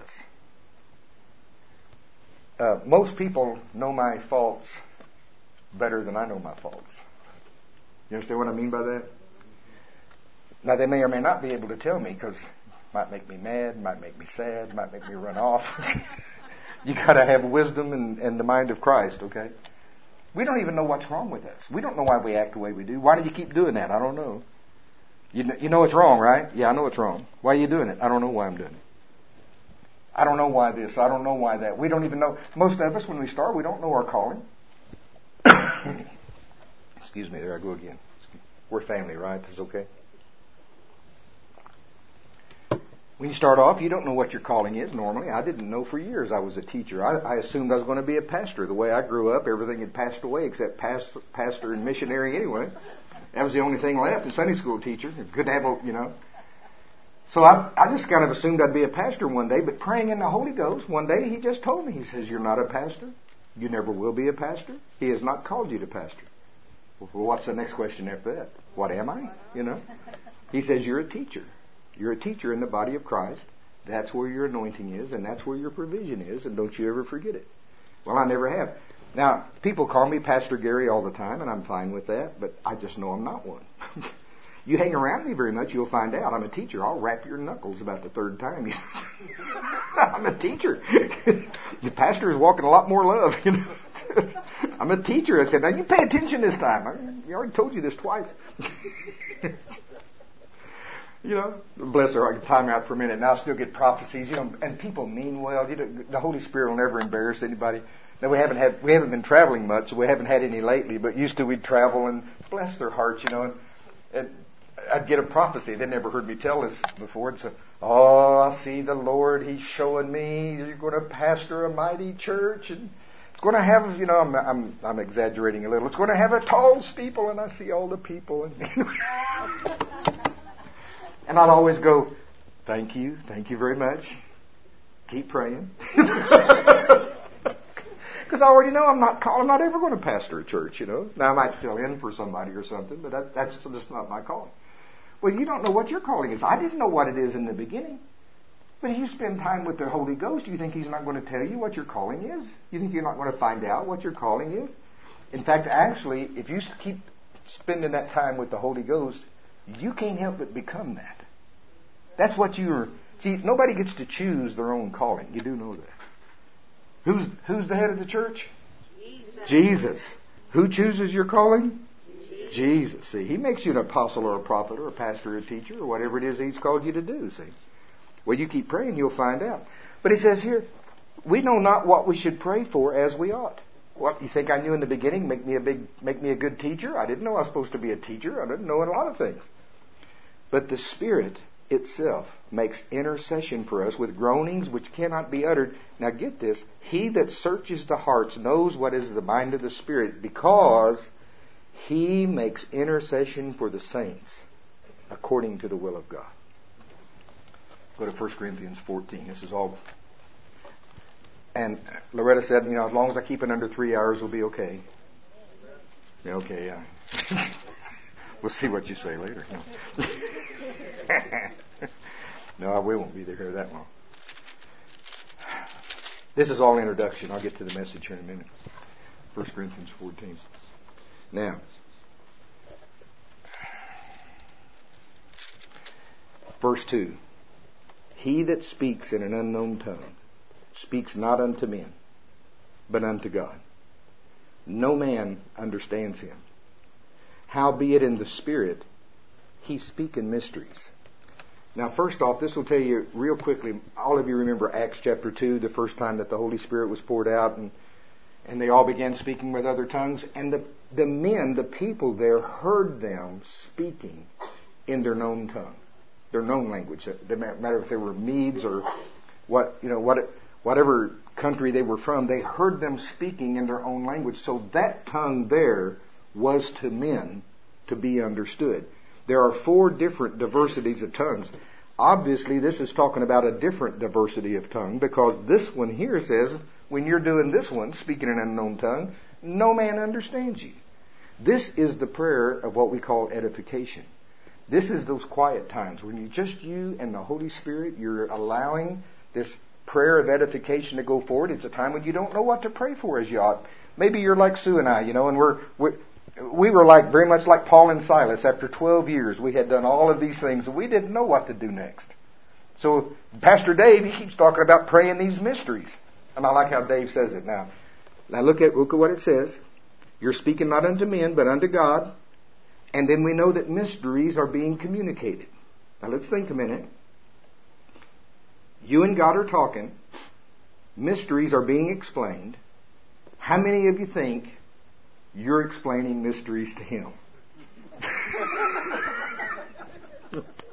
us. Most people know my faults better than I know my faults. You understand what I mean by that? Now, they may or may not be able to tell me because it might make me mad, might make me sad, might make me run off. You got to have wisdom and the mind of Christ, okay? We don't even know what's wrong with us. We don't know why we act the way we do. Why do you keep doing that? I don't know. You know it's wrong, right? Yeah, I know it's wrong. Why are you doing it? I don't know why I'm doing it. I don't know why this. I don't know why that. We don't even know. Most of us, when we start, we don't know our calling. Excuse me, there I go again. We're family, right? This is okay? When you start off, you don't know what your calling is normally. I didn't know for years I was a teacher. I assumed I was going to be a pastor. The way I grew up, everything had passed away except pastor and missionary anyway. That was the only thing left, a Sunday school teacher. Good to have, So I just kind of assumed I'd be a pastor one day, but praying in the Holy Ghost, one day He just told me, He says, you're not a pastor. You never will be a pastor. He has not called you to pastor. Well, what's the next question after that? What am I? He says, you're a teacher. You're a teacher in the body of Christ. That's where your anointing is, and that's where your provision is, and don't you ever forget it. Well, I never have. Now, people call me Pastor Gary all the time, and I'm fine with that, but I just know I'm not one. You hang around me very much, you'll find out. I'm a teacher. I'll wrap your knuckles about the third time. I'm a teacher. The pastor is walking a lot more love. I'm a teacher. I said, now you pay attention this time. I already told you this twice. Bless her. I can time out for a minute. Now I still get prophecies, and people mean well. The Holy Spirit will never embarrass anybody. Now we haven't been traveling much, so we haven't had any lately. But used to we'd travel and bless their hearts, and I'd get a prophecy. They never heard me tell this before. It's I see the Lord. He's showing me you're going to pastor a mighty church, and it's going to have, I'm exaggerating a little. It's going to have a tall steeple, and I see all the people. And I'd always go, thank you very much. Keep praying. Because I already know I'm not ever going to pastor a church, Now I might fill in for somebody or something, but that's just not my calling. Well, you don't know what your calling is. I didn't know what it is in the beginning. But if you spend time with the Holy Ghost, do you think He's not going to tell you what your calling is? You think you're not going to find out what your calling is? In fact, actually, if you keep spending that time with the Holy Ghost, you can't help but become that. That's what see, nobody gets to choose their own calling. You do know that. Who's the head of the church? Jesus. Who chooses your calling? Jesus. See, He makes you an apostle or a prophet or a pastor or a teacher or whatever it is He's called you to do, see. Well, you keep praying, you'll find out. But He says here, we know not what we should pray for as we ought. What, you think I knew in the beginning, make me a good teacher? I didn't know I was supposed to be a teacher. I didn't know a lot of things. But the Spirit itself makes intercession for us with groanings which cannot be uttered. Now get this. He that searches the hearts knows what is the mind of the Spirit, because He makes intercession for the saints according to the will of God. Go to 1 Corinthians 14. This is all. And Loretta said, as long as I keep it under 3 hours, we'll be okay. Yeah, okay, yeah. We'll see what you say later. No, we won't be there that long. This is all introduction. I'll get to the message here in a minute. 1 Corinthians 14. Now, verse 2. He that speaks in an unknown tongue speaks not unto men, but unto God. No man understands him. Howbeit in the Spirit he speaketh mysteries. Now, first off, this will tell you real quickly. All of you remember Acts chapter 2, the first time that the Holy Spirit was poured out, and they all began speaking with other tongues. And the men, the people there, heard them speaking in their known tongue, their known language. It didn't matter if they were Medes or whatever country they were from. They heard them speaking in their own language. So that tongue there was to men to be understood. There are 4 different diversities of tongues. Obviously, this is talking about a different diversity of tongue, because this one here says, when you're doing this one, speaking in an unknown tongue, no man understands you. This is the prayer of what we call edification. This is those quiet times when you and the Holy Spirit, you're allowing this prayer of edification to go forward. It's a time when you don't know what to pray for as you ought. Maybe you're like Sue and I, and we were very much like Paul and Silas. After 12 years, we had done all of these things, and we didn't know what to do next. So Pastor Dave, he keeps talking about praying these mysteries. And I like how Dave says it now. Now look at what it says. You're speaking not unto men, but unto God. And then we know that mysteries are being communicated. Now let's think a minute. You and God are talking. Mysteries are being explained. How many of you think you're explaining mysteries to Him?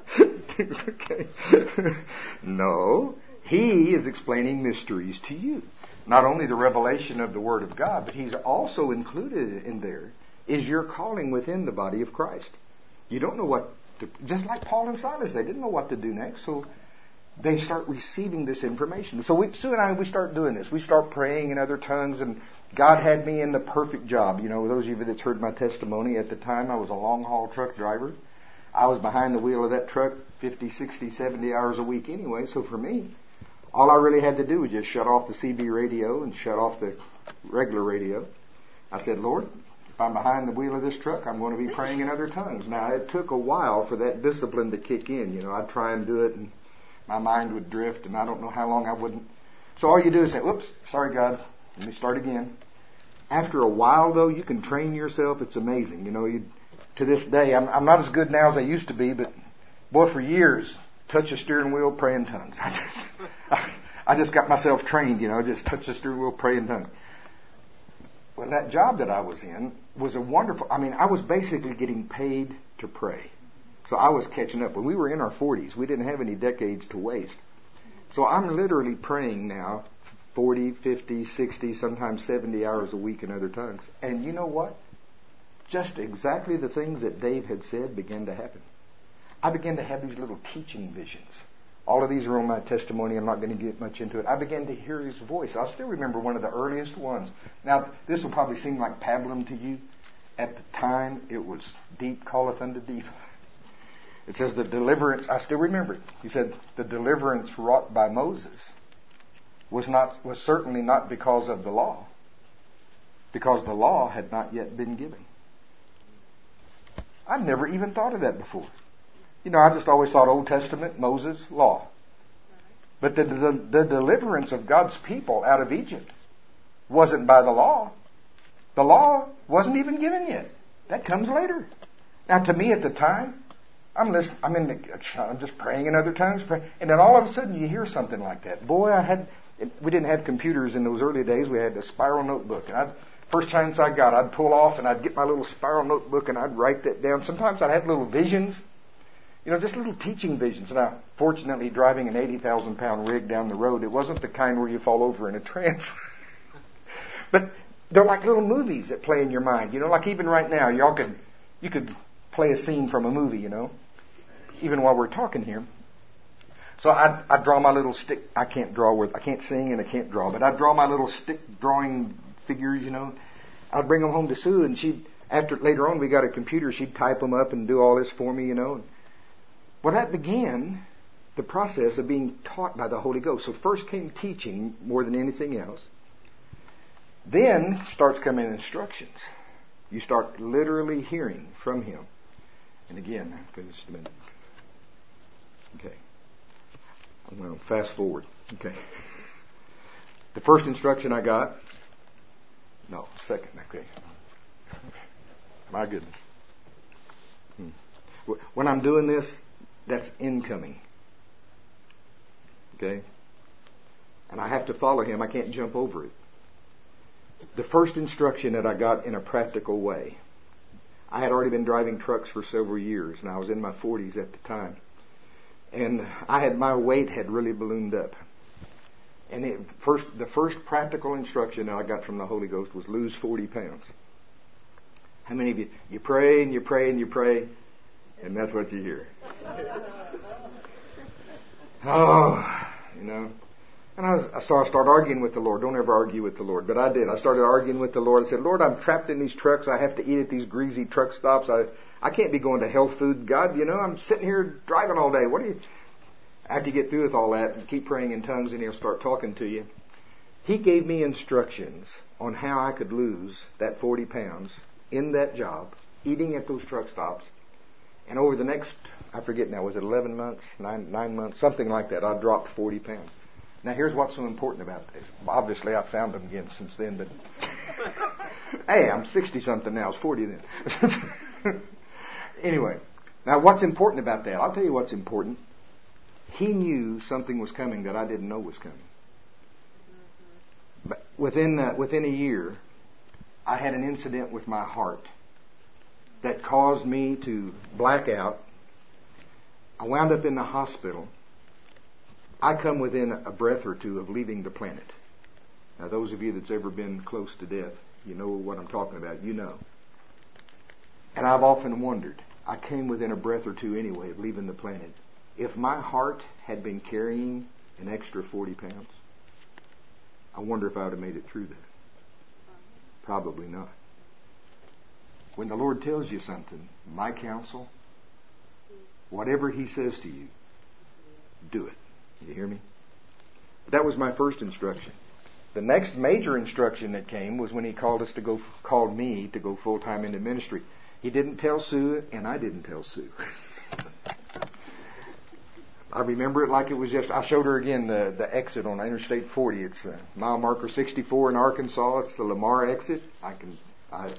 Okay. No, He is explaining mysteries to you. Not only the revelation of the Word of God, but He's also included in there is your calling within the body of Christ. You don't know what to, just like Paul and Silas, they didn't know what to do next, so they start receiving this information. So Sue and I, we start doing this. We start praying in other tongues, and God had me in the perfect job. You know, those of you that's heard my testimony, at the time I was a long-haul truck driver. I was behind the wheel of that truck 50, 60, 70 hours a week anyway, so for me, all I really had to do was just shut off the CB radio and shut off the regular radio. I said, Lord, if I'm behind the wheel of this truck, I'm going to be praying in other tongues. Now, it took a while for that discipline to kick in. You know, I'd try and do it, and my mind would drift, and I don't know how long I wouldn't. So all you do is say, whoops, sorry, God, let me start again. After a while, though, you can train yourself. It's amazing. You know, to this day, I'm not as good now as I used to be, but, boy, for years, touch a steering wheel, pray in tongues. I just got myself trained, you know, just touch the steering wheel, pray in tongues. Well, that job that I was in was a wonderful, I was basically getting paid to pray. So I was catching up. When we were in our 40s, we didn't have any decades to waste. So I'm literally praying now 40, 50, 60, sometimes 70 hours a week in other tongues. And you know what? Just exactly the things that Dave had said began to happen. I began to have these little teaching visions. All of these are on my testimony. I'm not going to get much into it. I began to hear His voice. I still remember one of the earliest ones. Now, this will probably seem like pablum to you. At the time, it was deep calleth unto deep. It says the deliverance, I still remember it. He said the deliverance wrought by Moses was certainly not because of the law, because the law had not yet been given. I'd never even thought of that before. You know, I just always thought Old Testament, Moses, law. But the deliverance of God's people out of Egypt wasn't by the law. The law wasn't even given yet. That comes later. Now, to me at the time, I'm just praying in other tongues, and then all of a sudden you hear something like that. Boy, we didn't have computers in those early days. We had a spiral notebook, and first chance I got, I'd pull off and I'd get my little spiral notebook and I'd write that down. Sometimes I'd have little visions. You know, just little teaching visions. Now, fortunately, driving an 80,000-pound rig down the road, it wasn't the kind where you fall over in a trance. But they're like little movies that play in your mind. You know, like even right now, you could play a scene from a movie, you know, even while we're talking here. So I'd draw my little stick. I can't sing and I can't draw, but I'd draw my little stick drawing figures, you know. I'd bring them home to Sue, and later on we got a computer, she'd type them up and do all this for me, you know. Well, that began the process of being taught by the Holy Ghost. So first came teaching more than anything else. Then starts coming instructions. You start literally hearing from Him. And again, for just a minute. Okay. I'm going to fast forward. Okay. The first instruction I got. No, second. Okay. My goodness. When I'm doing this, that's incoming. Okay? And I have to follow Him. I can't jump over it. The first instruction that I got in a practical way. I had already been driving trucks for several years, and I was in my 40s at the time. And my weight had really ballooned up. And the first practical instruction that I got from the Holy Ghost was lose 40 pounds. How many of you pray and you pray and you pray, and that's what you hear? Oh, you know. And so I started arguing with the Lord. Don't ever argue with the Lord. But I did. I started arguing with the Lord. I said, Lord, I'm trapped in these trucks. I have to eat at these greasy truck stops. I can't be going to health food. God, you know, I'm sitting here driving all day. After you get through with all that and keep praying in tongues, and He'll start talking to you. He gave me instructions on how I could lose that 40 pounds in that job, eating at those truck stops. And over the next, I forget now, was it 11 months, 9 months, something like that, I dropped 40 pounds. Now, here's what's so important about this. Obviously, I found them again since then, but hey, I'm 60-something now. I was 40 then. Anyway, now what's important about that? I'll tell you what's important. He knew something was coming that I didn't know was coming. But within a year, I had an incident with my heart that caused me to black out. I wound up in the hospital. I come within a breath or two of leaving the planet. Now, those of you that's ever been close to death, you know what I'm talking about. You know. And I've often wondered, I came within a breath or two anyway of leaving the planet. If my heart had been carrying an extra 40 pounds, I wonder if I would have made it through that. Probably not. When the Lord tells you something, my counsel, whatever He says to you, do it. You hear me? That was my first instruction. The next major instruction that came was when He called me to go full time into ministry. He didn't tell Sue, and I didn't tell Sue. I remember it like it was I showed her again the exit on Interstate 40. It's mile marker 64 in Arkansas. It's the Lamar exit. I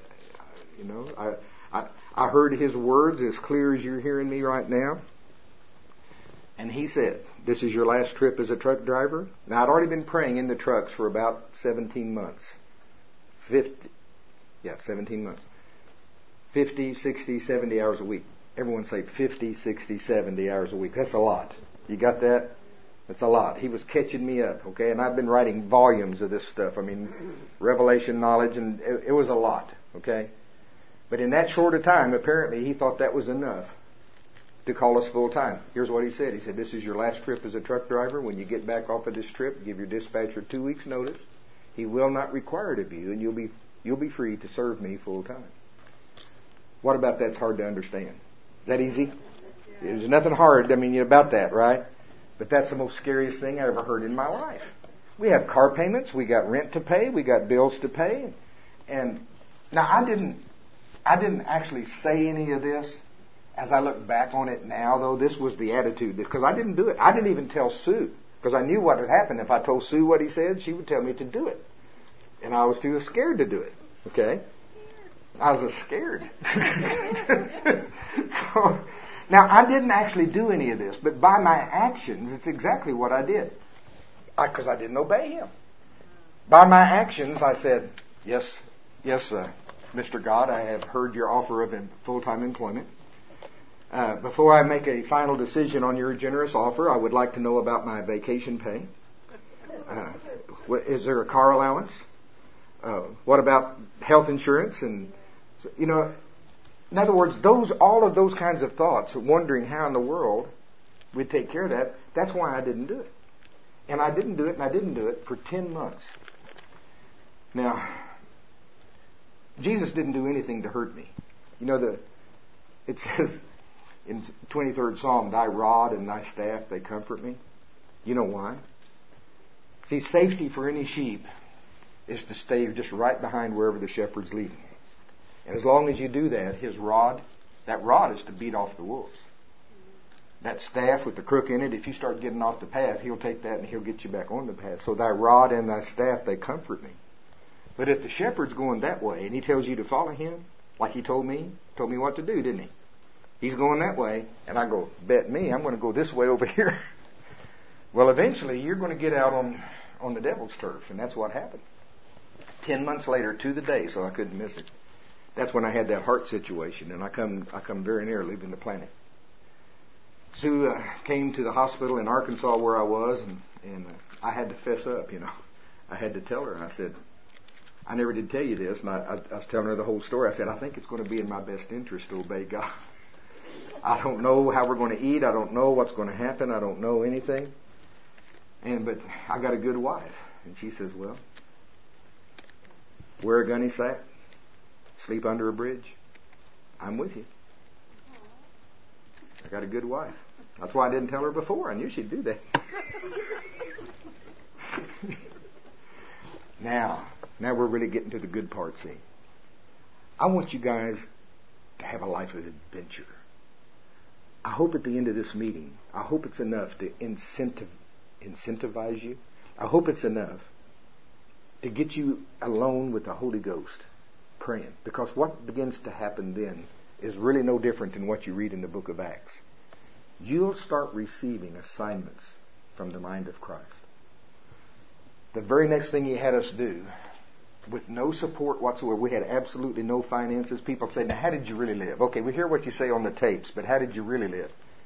heard His words as clear as you're hearing me right now. And He said, "This is your last trip as a truck driver." Now, I'd already been praying in the trucks for about 17 months. 17 months. 50, 60, 70 hours a week. Everyone say 50, 60, 70 hours a week. That's a lot. You got that? That's a lot. He was catching me up, okay? And I've been writing volumes of this stuff. I mean, revelation knowledge, and it was a lot, okay? But in that short a time, apparently He thought that was enough to call us full time. Here's what He said. He said, "This is your last trip as a truck driver. When you get back off of this trip, give your dispatcher 2 weeks notice. He will not require it of you, and you'll be free to serve me full time." What about that's hard to understand? Is that easy? There's nothing hard, about that, right? But that's the most scariest thing I ever heard in my life. We have car payments, we got rent to pay, we got bills to pay. And now I didn't actually say any of this. As I look back on it now, though, this was the attitude, because I didn't do it. I didn't even tell Sue, because I knew what would happen. If I told Sue what He said, she would tell me to do it. And I was too scared to do it, okay? I was scared. So, now, I didn't actually do any of this, but by my actions, it's exactly what I did. Because I didn't obey Him. By my actions, I said, yes, Mr. God, I have heard your offer of full-time employment. Before I make a final decision on your generous offer, I would like to know about my vacation pay. Is there a car allowance? What about health insurance? And in other words, all of those kinds of thoughts, wondering how in the world we'd take care of that. That's why I didn't do it. And I didn't do it for 10 months. Now, Jesus didn't do anything to hurt me. It says in 23rd Psalm, "Thy rod and thy staff, they comfort me." You know why? See, safety for any sheep is to stay just right behind wherever the shepherd's leading. And as long as you do that, that rod is to beat off the wolves. That staff with the crook in it, if you start getting off the path, He'll take that and He'll get you back on the path. So thy rod and thy staff, they comfort me. But if the shepherd's going that way and He tells you to follow Him, like He told me what to do, didn't He? He's going that way, and I go, bet me, I'm going to go this way over here. Well, eventually, you're going to get out on the devil's turf, and that's what happened. 10 months later, to the day, so I couldn't miss it. That's when I had that heart situation, and I come very near leaving the planet. Sue came to the hospital in Arkansas where I was, and I had to fess up, I had to tell her. I said, I never did tell you this, and I was telling her the whole story. I said, I think it's going to be in my best interest to obey God. I don't know how we're going to eat. I don't know what's going to happen. I don't know anything. But I got a good wife. And she says, well, wear a gunny sack, sleep under a bridge. I'm with you. I got a good wife. That's why I didn't tell her before. I knew she'd do that. Now we're really getting to the good part, see. I want you guys to have a life of adventure. I hope at the end of this meeting, I hope it's enough to incentivize you. I hope it's enough to get you alone with the Holy Ghost praying. Because what begins to happen then is really no different than what you read in the book of Acts. You'll start receiving assignments from the mind of Christ. The very next thing He had us do, with no support whatsoever, we had absolutely no finances. People say, now how did you really live? Okay, we hear what you say on the tapes, but how did you really live?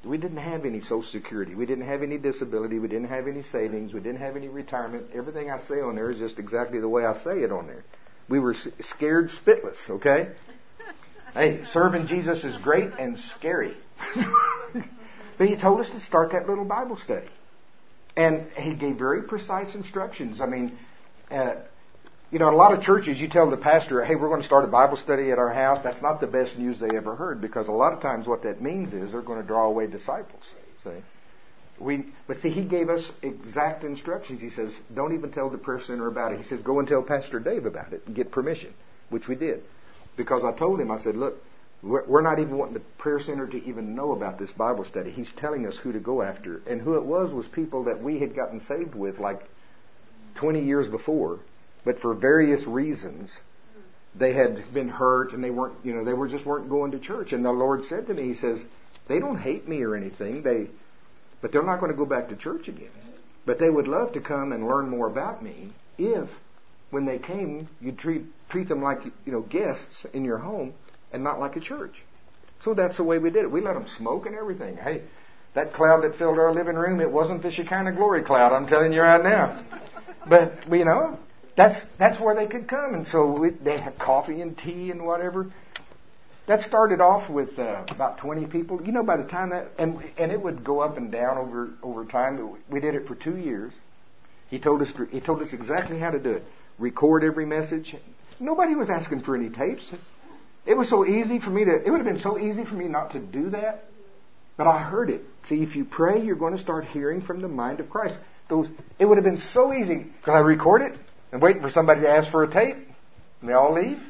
We didn't have any Social Security. We didn't have any disability. We didn't have any savings. We didn't have any retirement. Everything I say on there is just exactly the way I say it on there. We were scared spitless, okay? Hey, serving Jesus is great and scary. But he told us to start that little Bible study. And he gave very precise instructions. I mean, in a lot of churches, you tell the pastor, hey, we're going to start a Bible study at our house. That's not the best news they ever heard, because a lot of times what that means is they're going to draw away disciples. But see, he gave us exact instructions. He says, don't even tell the prayer center about it. He says, go and tell Pastor Dave about it and get permission, which we did. Because I told him, I said, look, we're not even wanting the prayer center to even know about this Bible study. He's telling us who to go after. And who it was people that we had gotten saved with like 20 years before. But for various reasons, they had been hurt and they weren't going to church. And the Lord said to me, he says, they don't hate me or anything, but they're not going to go back to church again. But they would love to come and learn more about me if, when they came, you treat them like, guests in your home and not like a church. So that's the way we did it. We let them smoke and everything. Hey, that cloud that filled our living room, it wasn't the Shekinah glory cloud, I'm telling you right now. But, that's where they could come. And so they had coffee and tea and whatever. That started off with about 20 people. By the time and it would go up and down over time. We did it for 2 years. He told us exactly how to do it. Record every message. Nobody was asking for any tapes. It was so easy for me it would have been so easy for me not to do that. But I heard it. See, if you pray, you're going to start hearing from the mind of Christ. It would have been so easy. Can I record it? And waiting for somebody to ask for a tape? And they all leave?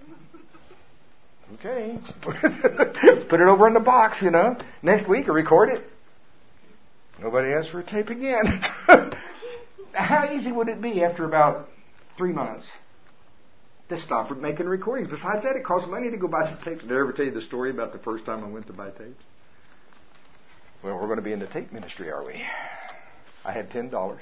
Okay. Put it over in the box, Next week, I record it. Nobody asked for a tape again. How easy would it be after about 3 months to stop making recordings? Besides that, it costs money to go buy the tapes. Did I ever tell you the story about the first time I went to buy tapes? Well, we're going to be in the tape ministry, are we? I had $10.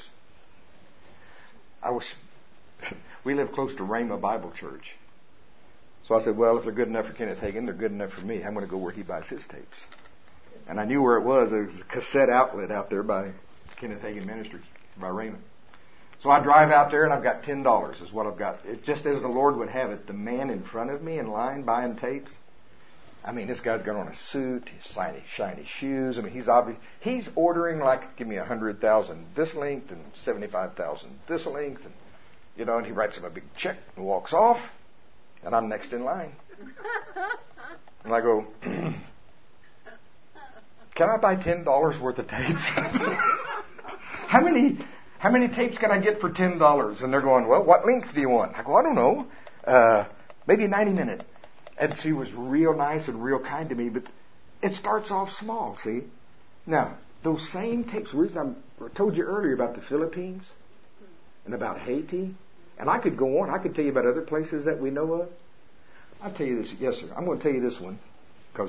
We live close to Rhema Bible Church. So I said, well, if they're good enough for Kenneth Hagin, they're good enough for me. I'm going to go where he buys his tapes. And I knew where it was. There was a cassette outlet out there by Kenneth Hagin Ministries, by Rhema. So I drive out there and I've got $10 is what I've got. It just as the Lord would have it. The man in front of me in line buying tapes, this guy's got on a suit, his shiny shoes. He's ordering like, give me 100,000 this length and 75,000 this length. And he writes him a big check and walks off. And I'm next in line. And I go, can I buy $10 worth of tapes? How many tapes can I get for $10? And they're going, well, what length do you want? I go, I don't know. Maybe a 90-minute. And she was real nice and real kind to me, but it starts off small, see? Now, those same tapes, the reason I told you earlier about the Philippines and about Haiti, and I could go on. I could tell you about other places that we know of. I'll tell you this. Yes, sir. I'm going to tell you this one because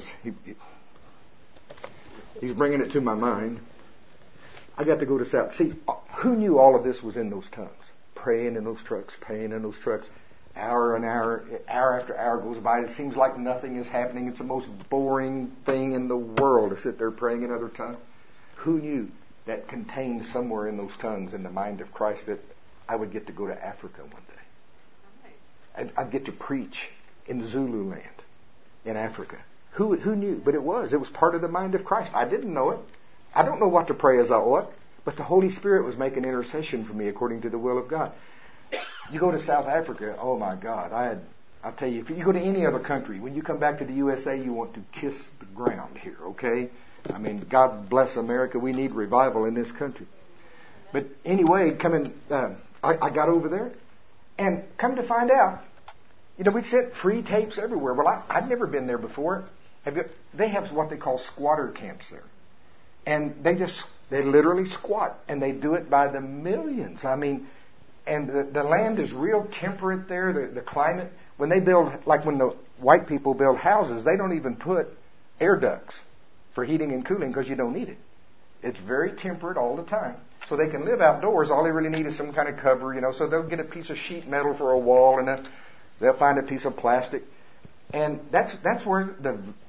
he's bringing it to my mind. I got to go to South. See, who knew all of this was in those tongues? Praying in those trucks, hour and hour after hour goes by. It seems like nothing is happening. It's the most boring thing in the world to sit there praying in other tongues. Who knew that contained somewhere in those tongues in the mind of Christ that I would get to go to Africa one day. I'd get to preach in Zululand in Africa. Who knew? But it was part of the mind of Christ. I didn't know it. I don't know what to pray as I ought, but the Holy Spirit was making intercession for me according to the will of God. You go to South Africa, oh my God, I'll tell you, if you go to any other country, when you come back to the USA, you want to kiss the ground here, okay? God bless America. We need revival in this country. But anyway, I got over there, and come to find out, we sent free tapes everywhere. Well, I'd never been there before. They have what they call squatter camps there. And they literally squat, and they do it by the millions. And the land is real temperate there, the climate. When they build, like when the white people build houses, they don't even put air ducts for heating and cooling because you don't need it. It's very temperate all the time. So they can live outdoors. All they really need is some kind of cover, So they'll get a piece of sheet metal for a wall, and they'll find a piece of plastic. And that's where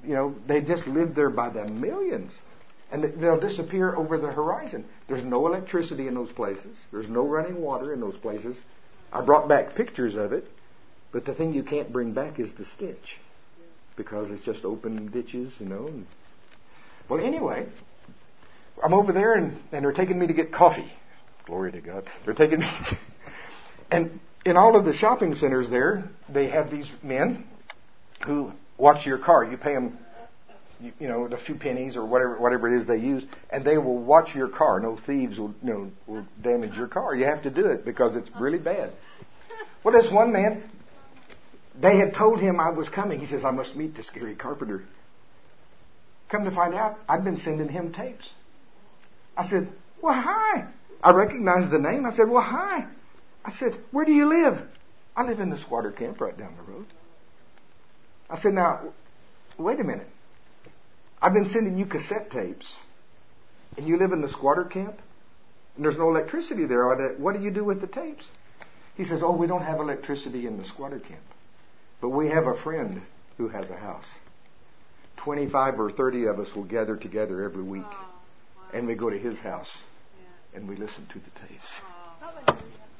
they just live there by the millions. And they'll disappear over the horizon. There's no electricity in those places. There's no running water in those places. I brought back pictures of it. But the thing you can't bring back is the stench. Because it's just open ditches, Well, anyway, I'm over there and they're taking me to get coffee. Glory to God. They're taking me. And in all of the shopping centers there, they have these men who watch your car. You pay them, a few pennies or whatever it is they use, and they will watch your car. No thieves will damage your car. You have to do it because it's really bad. Well, this one man, they had told him I was coming. He says, I must meet this Gary Carpenter. Come to find out, I'd been sending him tapes. I said, well, hi. I recognized the name. I said, well, hi. I said, where do you live? I live in the squatter camp right down the road. I said, now, wait a minute. I've been sending you cassette tapes, and you live in the squatter camp, and there's no electricity there. What do you do with the tapes? He says, oh, we don't have electricity in the squatter camp, but we have a friend who has a house. 25 or 30 of us will gather together every week, and we go to his house, and we listen to the tapes.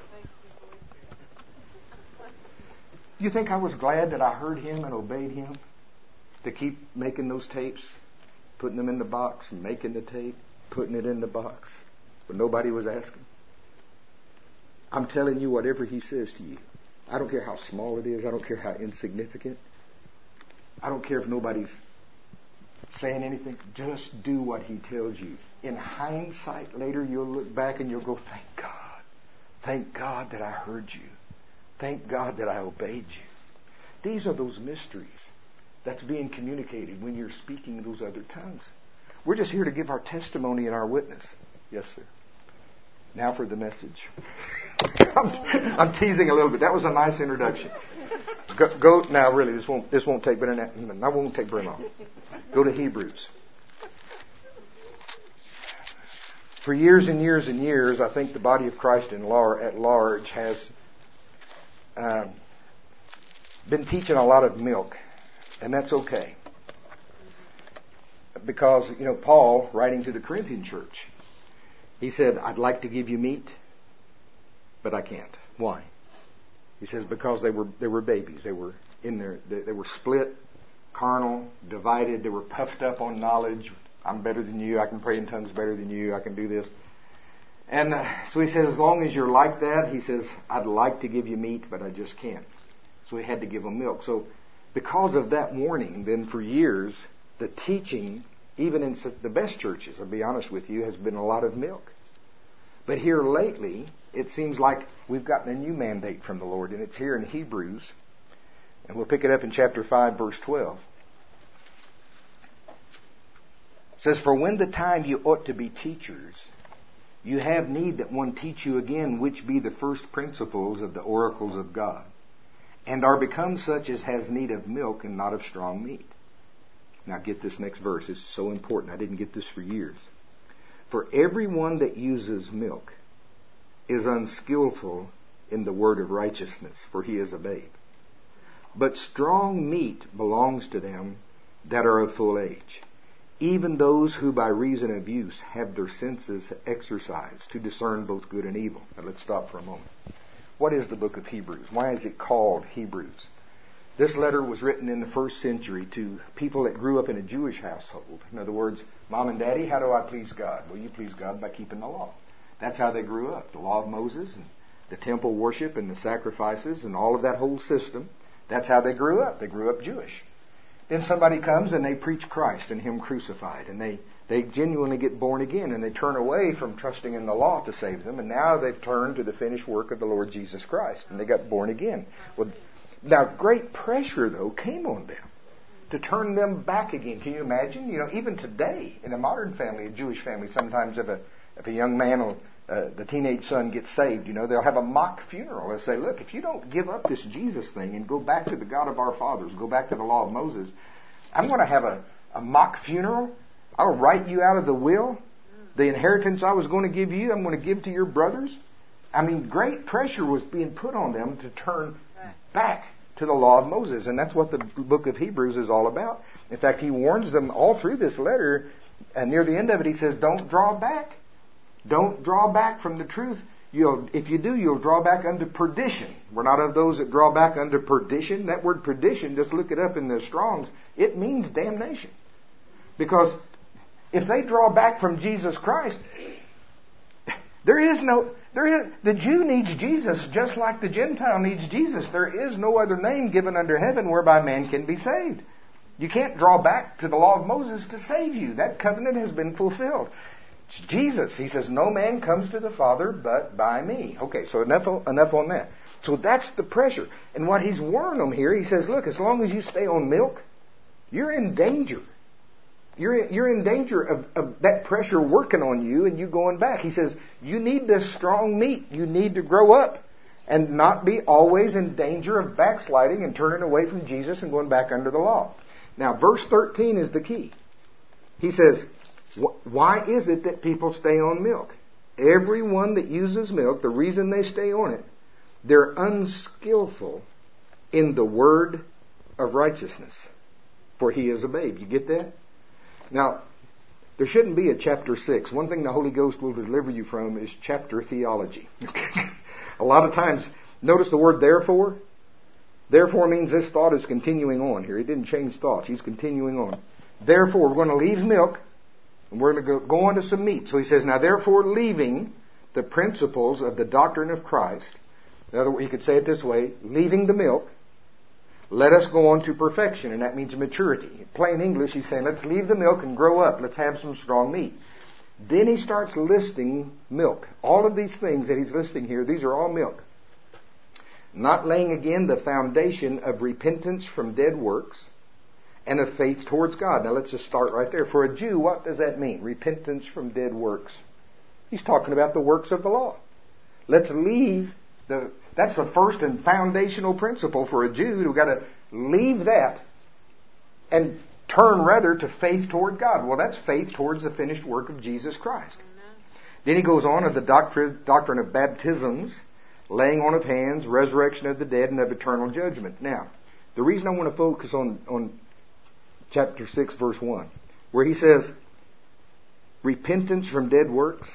You think I was glad that I heard him and obeyed him to keep making those tapes, putting them in the box, making the tape, putting it in the box, but nobody was asking? I'm telling you whatever he says to you. I don't care how small it is. I don't care how insignificant. I don't care if nobody's saying anything. Just do what he tells you. In hindsight, later you'll look back and you'll go, thank God. Thank God that I heard you. Thank God that I obeyed you. These are those mysteries that's being communicated when you're speaking those other tongues. We're just here to give our testimony and our witness. Yes, sir. Now for the message. I'm teasing a little bit. That was a nice introduction. Go now. Really, this won't take but I won't take very long. Go to Hebrews. For years and years and years, I think the body of Christ at large has been teaching a lot of milk, and that's okay. Because, Paul, writing to the Corinthian church, he said, I'd like to give you meat, but I can't. Why? He says, because they were babies. They were in there. They were split, carnal, divided. They were puffed up on knowledge. I'm better than you. I can pray in tongues better than you. I can do this. And so he says, as long as you're like that, he says, I'd like to give you meat, but I just can't. So he had to give them milk. So because of that warning, then for years, the teaching, even in the best churches, I'll be honest with you, has been a lot of milk. But here lately, it seems like we've gotten a new mandate from the Lord, and it's here in Hebrews. And we'll pick it up in chapter 5, verse 12. It says, for when the time you ought to be teachers, you have need that one teach you again, which be the first principles of the oracles of God, and are become such as has need of milk and not of strong meat. Now get this next verse. It's so important. I didn't get this for years. For everyone that uses milk is unskillful in the word of righteousness, for he is a babe. But strong meat belongs to them that are of full age, even those who by reason of use have their senses exercised to discern both good and evil. Now let's stop for a moment. What is the book of Hebrews? Why is it called Hebrews? This letter was written in the first century to people that grew up in a Jewish household. In other words, Mom and Daddy, how do I please God? Well, you please God by keeping the law. That's how they grew up. The law of Moses and the temple worship and the sacrifices and all of that whole system. That's how they grew up. They grew up Jewish. Then somebody comes and they preach Christ and Him crucified. And they genuinely get born again. And they turn away from trusting in the law to save them. And now they've turned to the finished work of the Lord Jesus Christ. And they got born again. Well, now great pressure, though, came on them to turn them back again. Can you imagine? Even today, in a modern family, a Jewish family, sometimes if a young man or the teenage son gets saved, they'll have a mock funeral. They'll say, look, if you don't give up this Jesus thing and go back to the God of our fathers, go back to the law of Moses, I'm going to have a mock funeral. I'll write you out of the will. The inheritance I was going to give you, I'm going to give to your brothers. I mean, great pressure was being put on them to turn back to the law of Moses. And that's what the book of Hebrews is all about. In fact, he warns them all through this letter, and near the end of it he says, don't draw back. Don't draw back from the truth. If you do, you'll draw back unto perdition. We're not of those that draw back unto perdition. That word perdition, just look it up in the Strong's, it means damnation. Because if they draw back from Jesus Christ, the Jew needs Jesus just like the Gentile needs Jesus. There is no other name given under heaven whereby man can be saved. You can't draw back to the law of Moses to save you. That covenant has been fulfilled. It's Jesus. He says, no man comes to the Father but by me. Okay, so enough on that. So that's the pressure. And what he's warning them here, he says, look, as long as you stay on milk, you're in danger. You're in danger of that pressure working on you and you going back. He says, you need this strong meat. You need to grow up and not be always in danger of backsliding and turning away from Jesus and going back under the law. Now, verse 13 is the key. He says, why is it that people stay on milk? Everyone that uses milk, the reason they stay on it, they're unskillful in the word of righteousness, for he is a babe. You get that? Now, there shouldn't be a chapter 6. One thing the Holy Ghost will deliver you from is chapter theology. A lot of times, notice the word therefore. Therefore means this thought is continuing on here. He didn't change thoughts. He's continuing on. Therefore, we're going to leave milk and we're going to go on to some meat. So he says, now therefore leaving the principles of the doctrine of Christ, in other words, you could say it this way, leaving the milk, let us go on to perfection, and that means maturity. In plain English, he's saying, let's leave the milk and grow up. Let's have some strong meat. Then he starts listing milk. All of these things that he's listing here, these are all milk. Not laying again the foundation of repentance from dead works and of faith towards God. Now let's just start right there. For a Jew, what does that mean? Repentance from dead works. He's talking about the works of the law. Let's leave that's the first and foundational principle for a Jew. We've got to leave that and turn rather to faith toward God. Well, that's faith towards the finished work of Jesus Christ. Amen. Then he goes on to the doctrine of baptisms, laying on of hands, resurrection of the dead, and of eternal judgment. Now, the reason I want to focus on chapter 6, verse 1, where he says, repentance from dead works,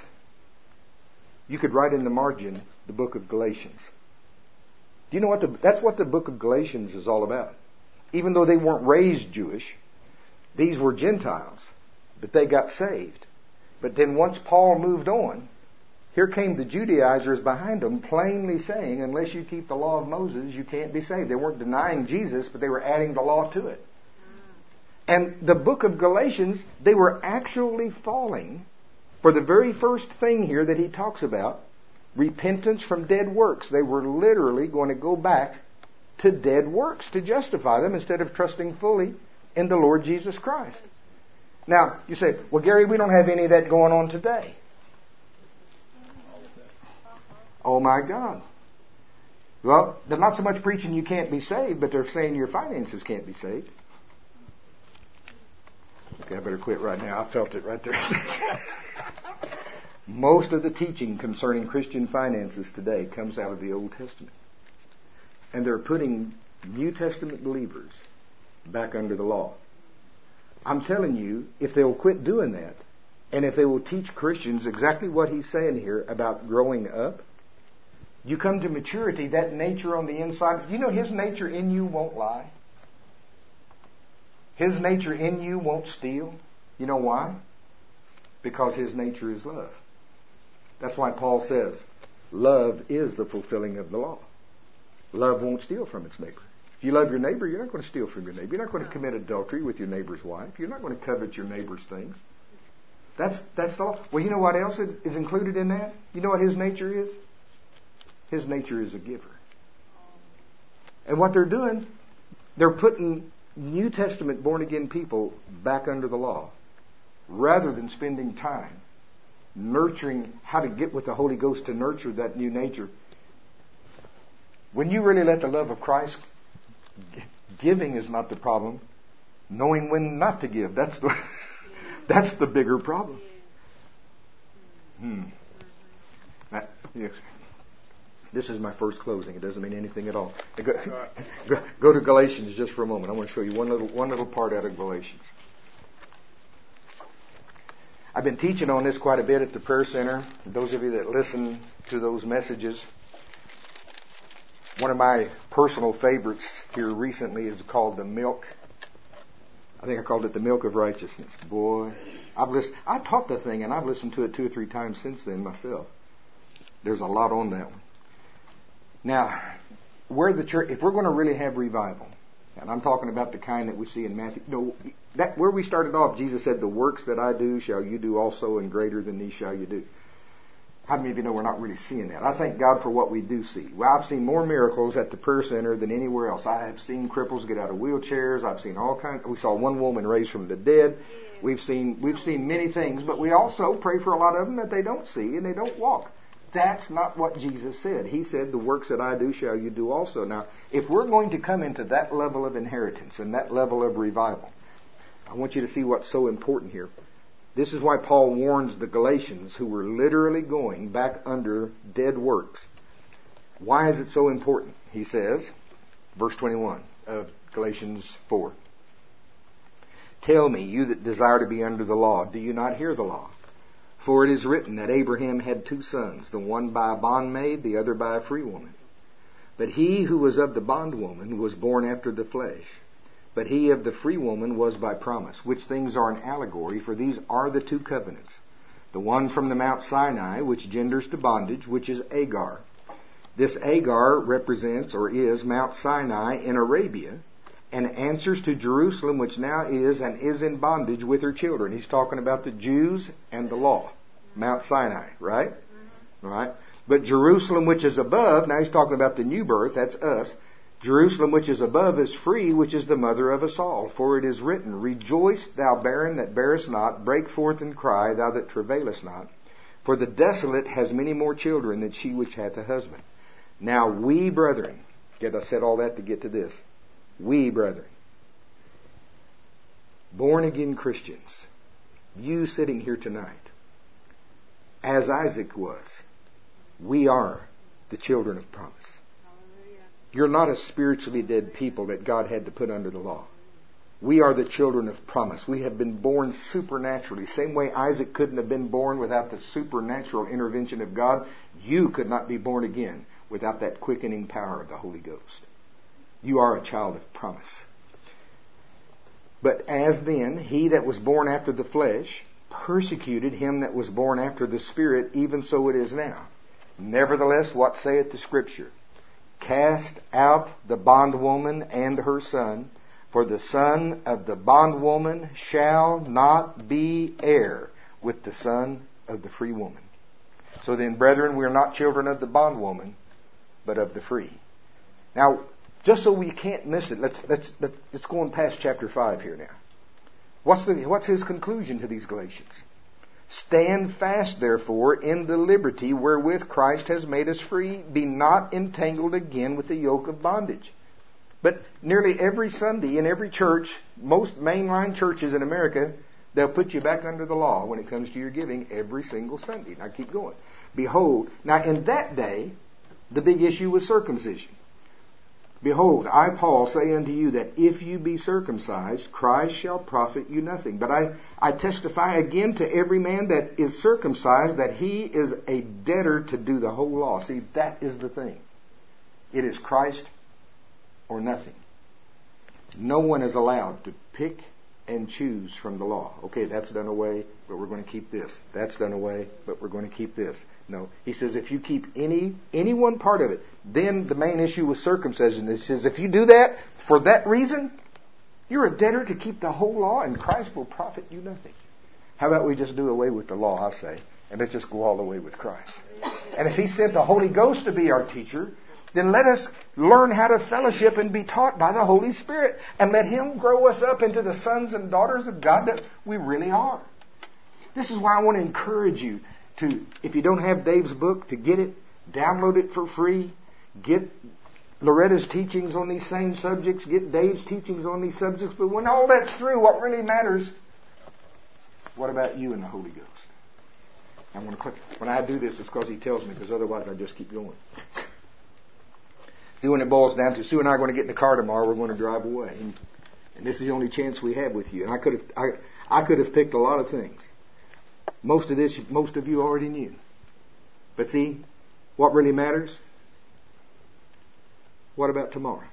you could write in the margin the book of Galatians. Do you know what that's what the book of Galatians is all about? Even though they weren't raised Jewish, these were Gentiles, but they got saved. But then once Paul moved on, here came the Judaizers behind them plainly saying, unless you keep the law of Moses, you can't be saved. They weren't denying Jesus, but they were adding the law to it. And the book of Galatians, they were actually falling for the very first thing here that he talks about, repentance from dead works. They were literally going to go back to dead works to justify them instead of trusting fully in the Lord Jesus Christ. Now, you say, well, Gary, we don't have any of that going on today. Oh my God. Well, they're not so much preaching you can't be saved, but they're saying your finances can't be saved. Okay, I better quit right now. I felt it right there. Most of the teaching concerning Christian finances today comes out of the Old Testament. And they're putting New Testament believers back under the law. I'm telling you, if they'll quit doing that, and if they will teach Christians exactly what he's saying here about growing up, you come to maturity, that nature on the inside, you know his nature in you won't lie. His nature in you won't steal. You know why? Because his nature is love. That's why Paul says, love is the fulfilling of the law. Love won't steal from its neighbor. If you love your neighbor, you're not going to steal from your neighbor. You're not going to commit adultery with your neighbor's wife. You're not going to covet your neighbor's things. That's the law. Well, you know what else is included in that? You know what his nature is? His nature is a giver. And what they're doing, they're putting New Testament born-again people back under the law rather than spending time nurturing how to get with the Holy Ghost to nurture that new nature. When you really let the love of Christ, giving is not the problem. Knowing when not to give, that's the bigger problem. Yes. This is my first closing. It doesn't mean anything at all. Go to Galatians just for a moment. I want to show you one little part out of Galatians. I've been teaching on this quite a bit at the prayer center. Those of you that listen to those messages, one of my personal favorites here recently is called the milk. I think I called it the milk of righteousness. Boy, I taught the thing and I've listened to it 2 or 3 times since then myself. There's a lot on that one. Now, where the church, if we're going to really have revival, and I'm talking about the kind that we see in Matthew, where we started off, Jesus said, "The works that I do shall you do also, and greater than these shall you do." How many of you know we're not really seeing that? I thank God for what we do see. Well, I've seen more miracles at the prayer center than anywhere else. I have seen cripples get out of wheelchairs. I've seen all kinds. We saw one woman raised from the dead. We've seen many things, but we also pray for a lot of them that they don't see and they don't walk. That's not what Jesus said. He said, "The works that I do shall you do also." Now, if we're going to come into that level of inheritance and that level of revival, I want you to see what's so important here. This is why Paul warns the Galatians, who were literally going back under dead works. Why is it so important? He says, verse 21 of Galatians 4. "Tell me, you that desire to be under the law, do you not hear the law? For it is written that Abraham had 2 sons, the one by a bondmaid, the other by a free woman. But he who was of the bondwoman was born after the flesh. But he of the free woman was by promise, which things are an allegory, for these are the 2 covenants. The one from the Mount Sinai, which genders to bondage, which is Agar. This Agar represents, or is, Mount Sinai in Arabia, and answers to Jerusalem, which now is and is in bondage with her children." He's talking about the Jews and the law. Mount Sinai, right? Mm-hmm. Right? "But Jerusalem, which is above," now he's talking about the new birth, that's us. "Jerusalem, which is above, is free, which is the mother of us all. For it is written, Rejoice, thou barren that bearest not, break forth and cry, thou that travailest not. For the desolate has many more children than she which hath a husband. Now we, brethren," I said all that to get to this. "We, brethren, born again Christians, you sitting here tonight, as Isaac was, we are the children of promise." You're not a spiritually dead people that God had to put under the law. We are the children of promise. We have been born supernaturally. Same way Isaac couldn't have been born without the supernatural intervention of God, you could not be born again without that quickening power of the Holy Ghost. You are a child of promise. "But as then, he that was born after the flesh persecuted him that was born after the Spirit, even so it is now. Nevertheless, what saith the Scripture? Cast out the bondwoman and her son, for the son of the bondwoman shall not be heir with the son of the free woman. So then, brethren, we are not children of the bondwoman, but of the free." Now, just so we can't miss it, let's go on past chapter 5 here now. What's his conclusion to these Galatians? "Stand fast, therefore, in the liberty wherewith Christ has made us free. Be not entangled again with the yoke of bondage." But nearly every Sunday in every church, most mainline churches in America, they'll put you back under the law when it comes to your giving every single Sunday. Now keep going. "Behold," now in that day, the big issue was circumcision. "Behold, I, Paul, say unto you that if you be circumcised, Christ shall profit you nothing. But I testify again to every man that is circumcised that he is a debtor to do the whole law." See, that is the thing. It is Christ or nothing. No one is allowed to pick and choose from the law. Okay, that's done away, but we're going to keep this. That's done away, but we're going to keep this. No. He says if you keep any one part of it, then the main issue with circumcision. He says if you do that for that reason, you're a debtor to keep the whole law and Christ will profit you nothing. How about we just do away with the law, I say, and let's just go all the way with Christ. And if He sent the Holy Ghost to be our teacher, then let us learn how to fellowship and be taught by the Holy Spirit. And let Him grow us up into the sons and daughters of God that we really are. This is why I want to encourage you to, if you don't have Dave's book, to get it, download it for free, get Loretta's teachings on these same subjects, get Dave's teachings on these subjects. But when all that's through, what really matters, what about you and the Holy Ghost? I'm going to click. When I do this, it's because He tells me, because otherwise I just keep going. See, when it boils down to, Sue and I are going to get in the car tomorrow, we're going to drive away. And this is the only chance we have with you. And I could have picked a lot of things. Most of you already knew. But see, what really matters? What about tomorrow?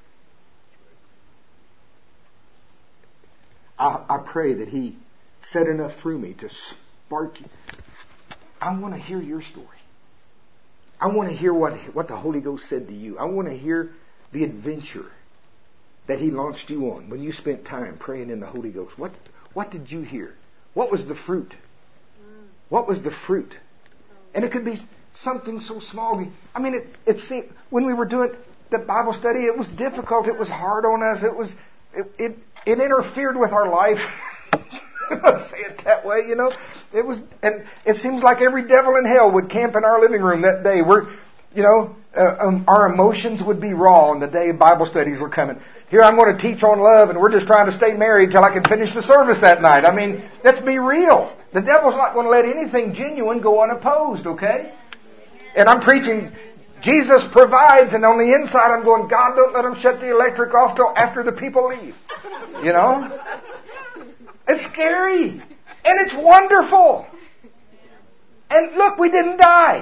I pray that He said enough through me to spark you. I want to hear your story. I want to hear what the Holy Ghost said to you. I want to hear the adventure that He launched you on when you spent time praying in the Holy Ghost. What did you hear? What was the fruit? What was the fruit? And it could be something so small. I mean, it seemed, when we were doing the Bible study, it was difficult. It was hard on us. It interfered with our life. I'll say it that way, you know. And it seems like every devil in hell would camp in our living room that day. Our emotions would be raw on the day Bible studies were coming. Here I'm going to teach on love, and we're just trying to stay married till I can finish the service that night. I mean, let's be real. The devil's not going to let anything genuine go unopposed, okay? And I'm preaching, Jesus provides, and on the inside I'm going, God, don't let them shut the electric off till after the people leave. You know? It's scary. And it's wonderful. And look, we didn't die.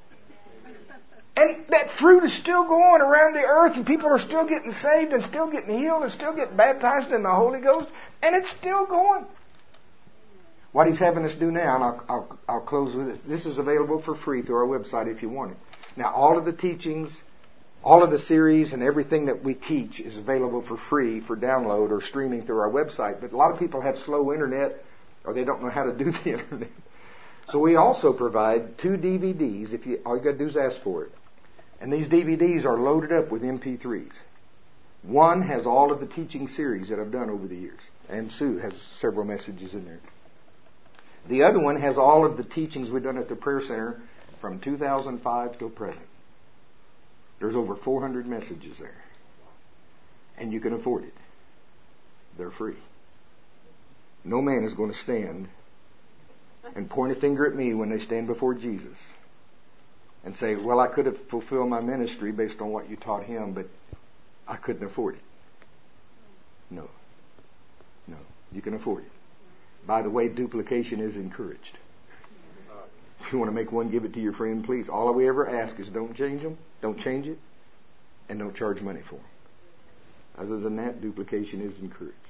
And that fruit is still going around the earth, and people are still getting saved and still getting healed and still getting baptized in the Holy Ghost, and it's still going. What He's having us do now, and I'll close with this. This is available for free through our website if you want it. Now, all of the teachings, all of the series, and everything that we teach is available for free for download or streaming through our website. But a lot of people have slow internet, or they don't know how to do the internet. So we also provide 2 DVDs. All you got to do is ask for it. And these DVDs are loaded up with MP3s. One has all of the teaching series that I've done over the years. And Sue has several messages in there. The other one has all of the teachings we've done at the Prayer Center from 2005 till present. There's over 400 messages there. And you can afford it. They're free. No man is going to stand and point a finger at me when they stand before Jesus and say, well, I could have fulfilled my ministry based on what you taught him, but I couldn't afford it. No. You can afford it. By the way, duplication is encouraged. If you want to make one, give it to your friend, please. All we ever ask is don't change them, don't change it, and don't charge money for them. Other than that, duplication is encouraged.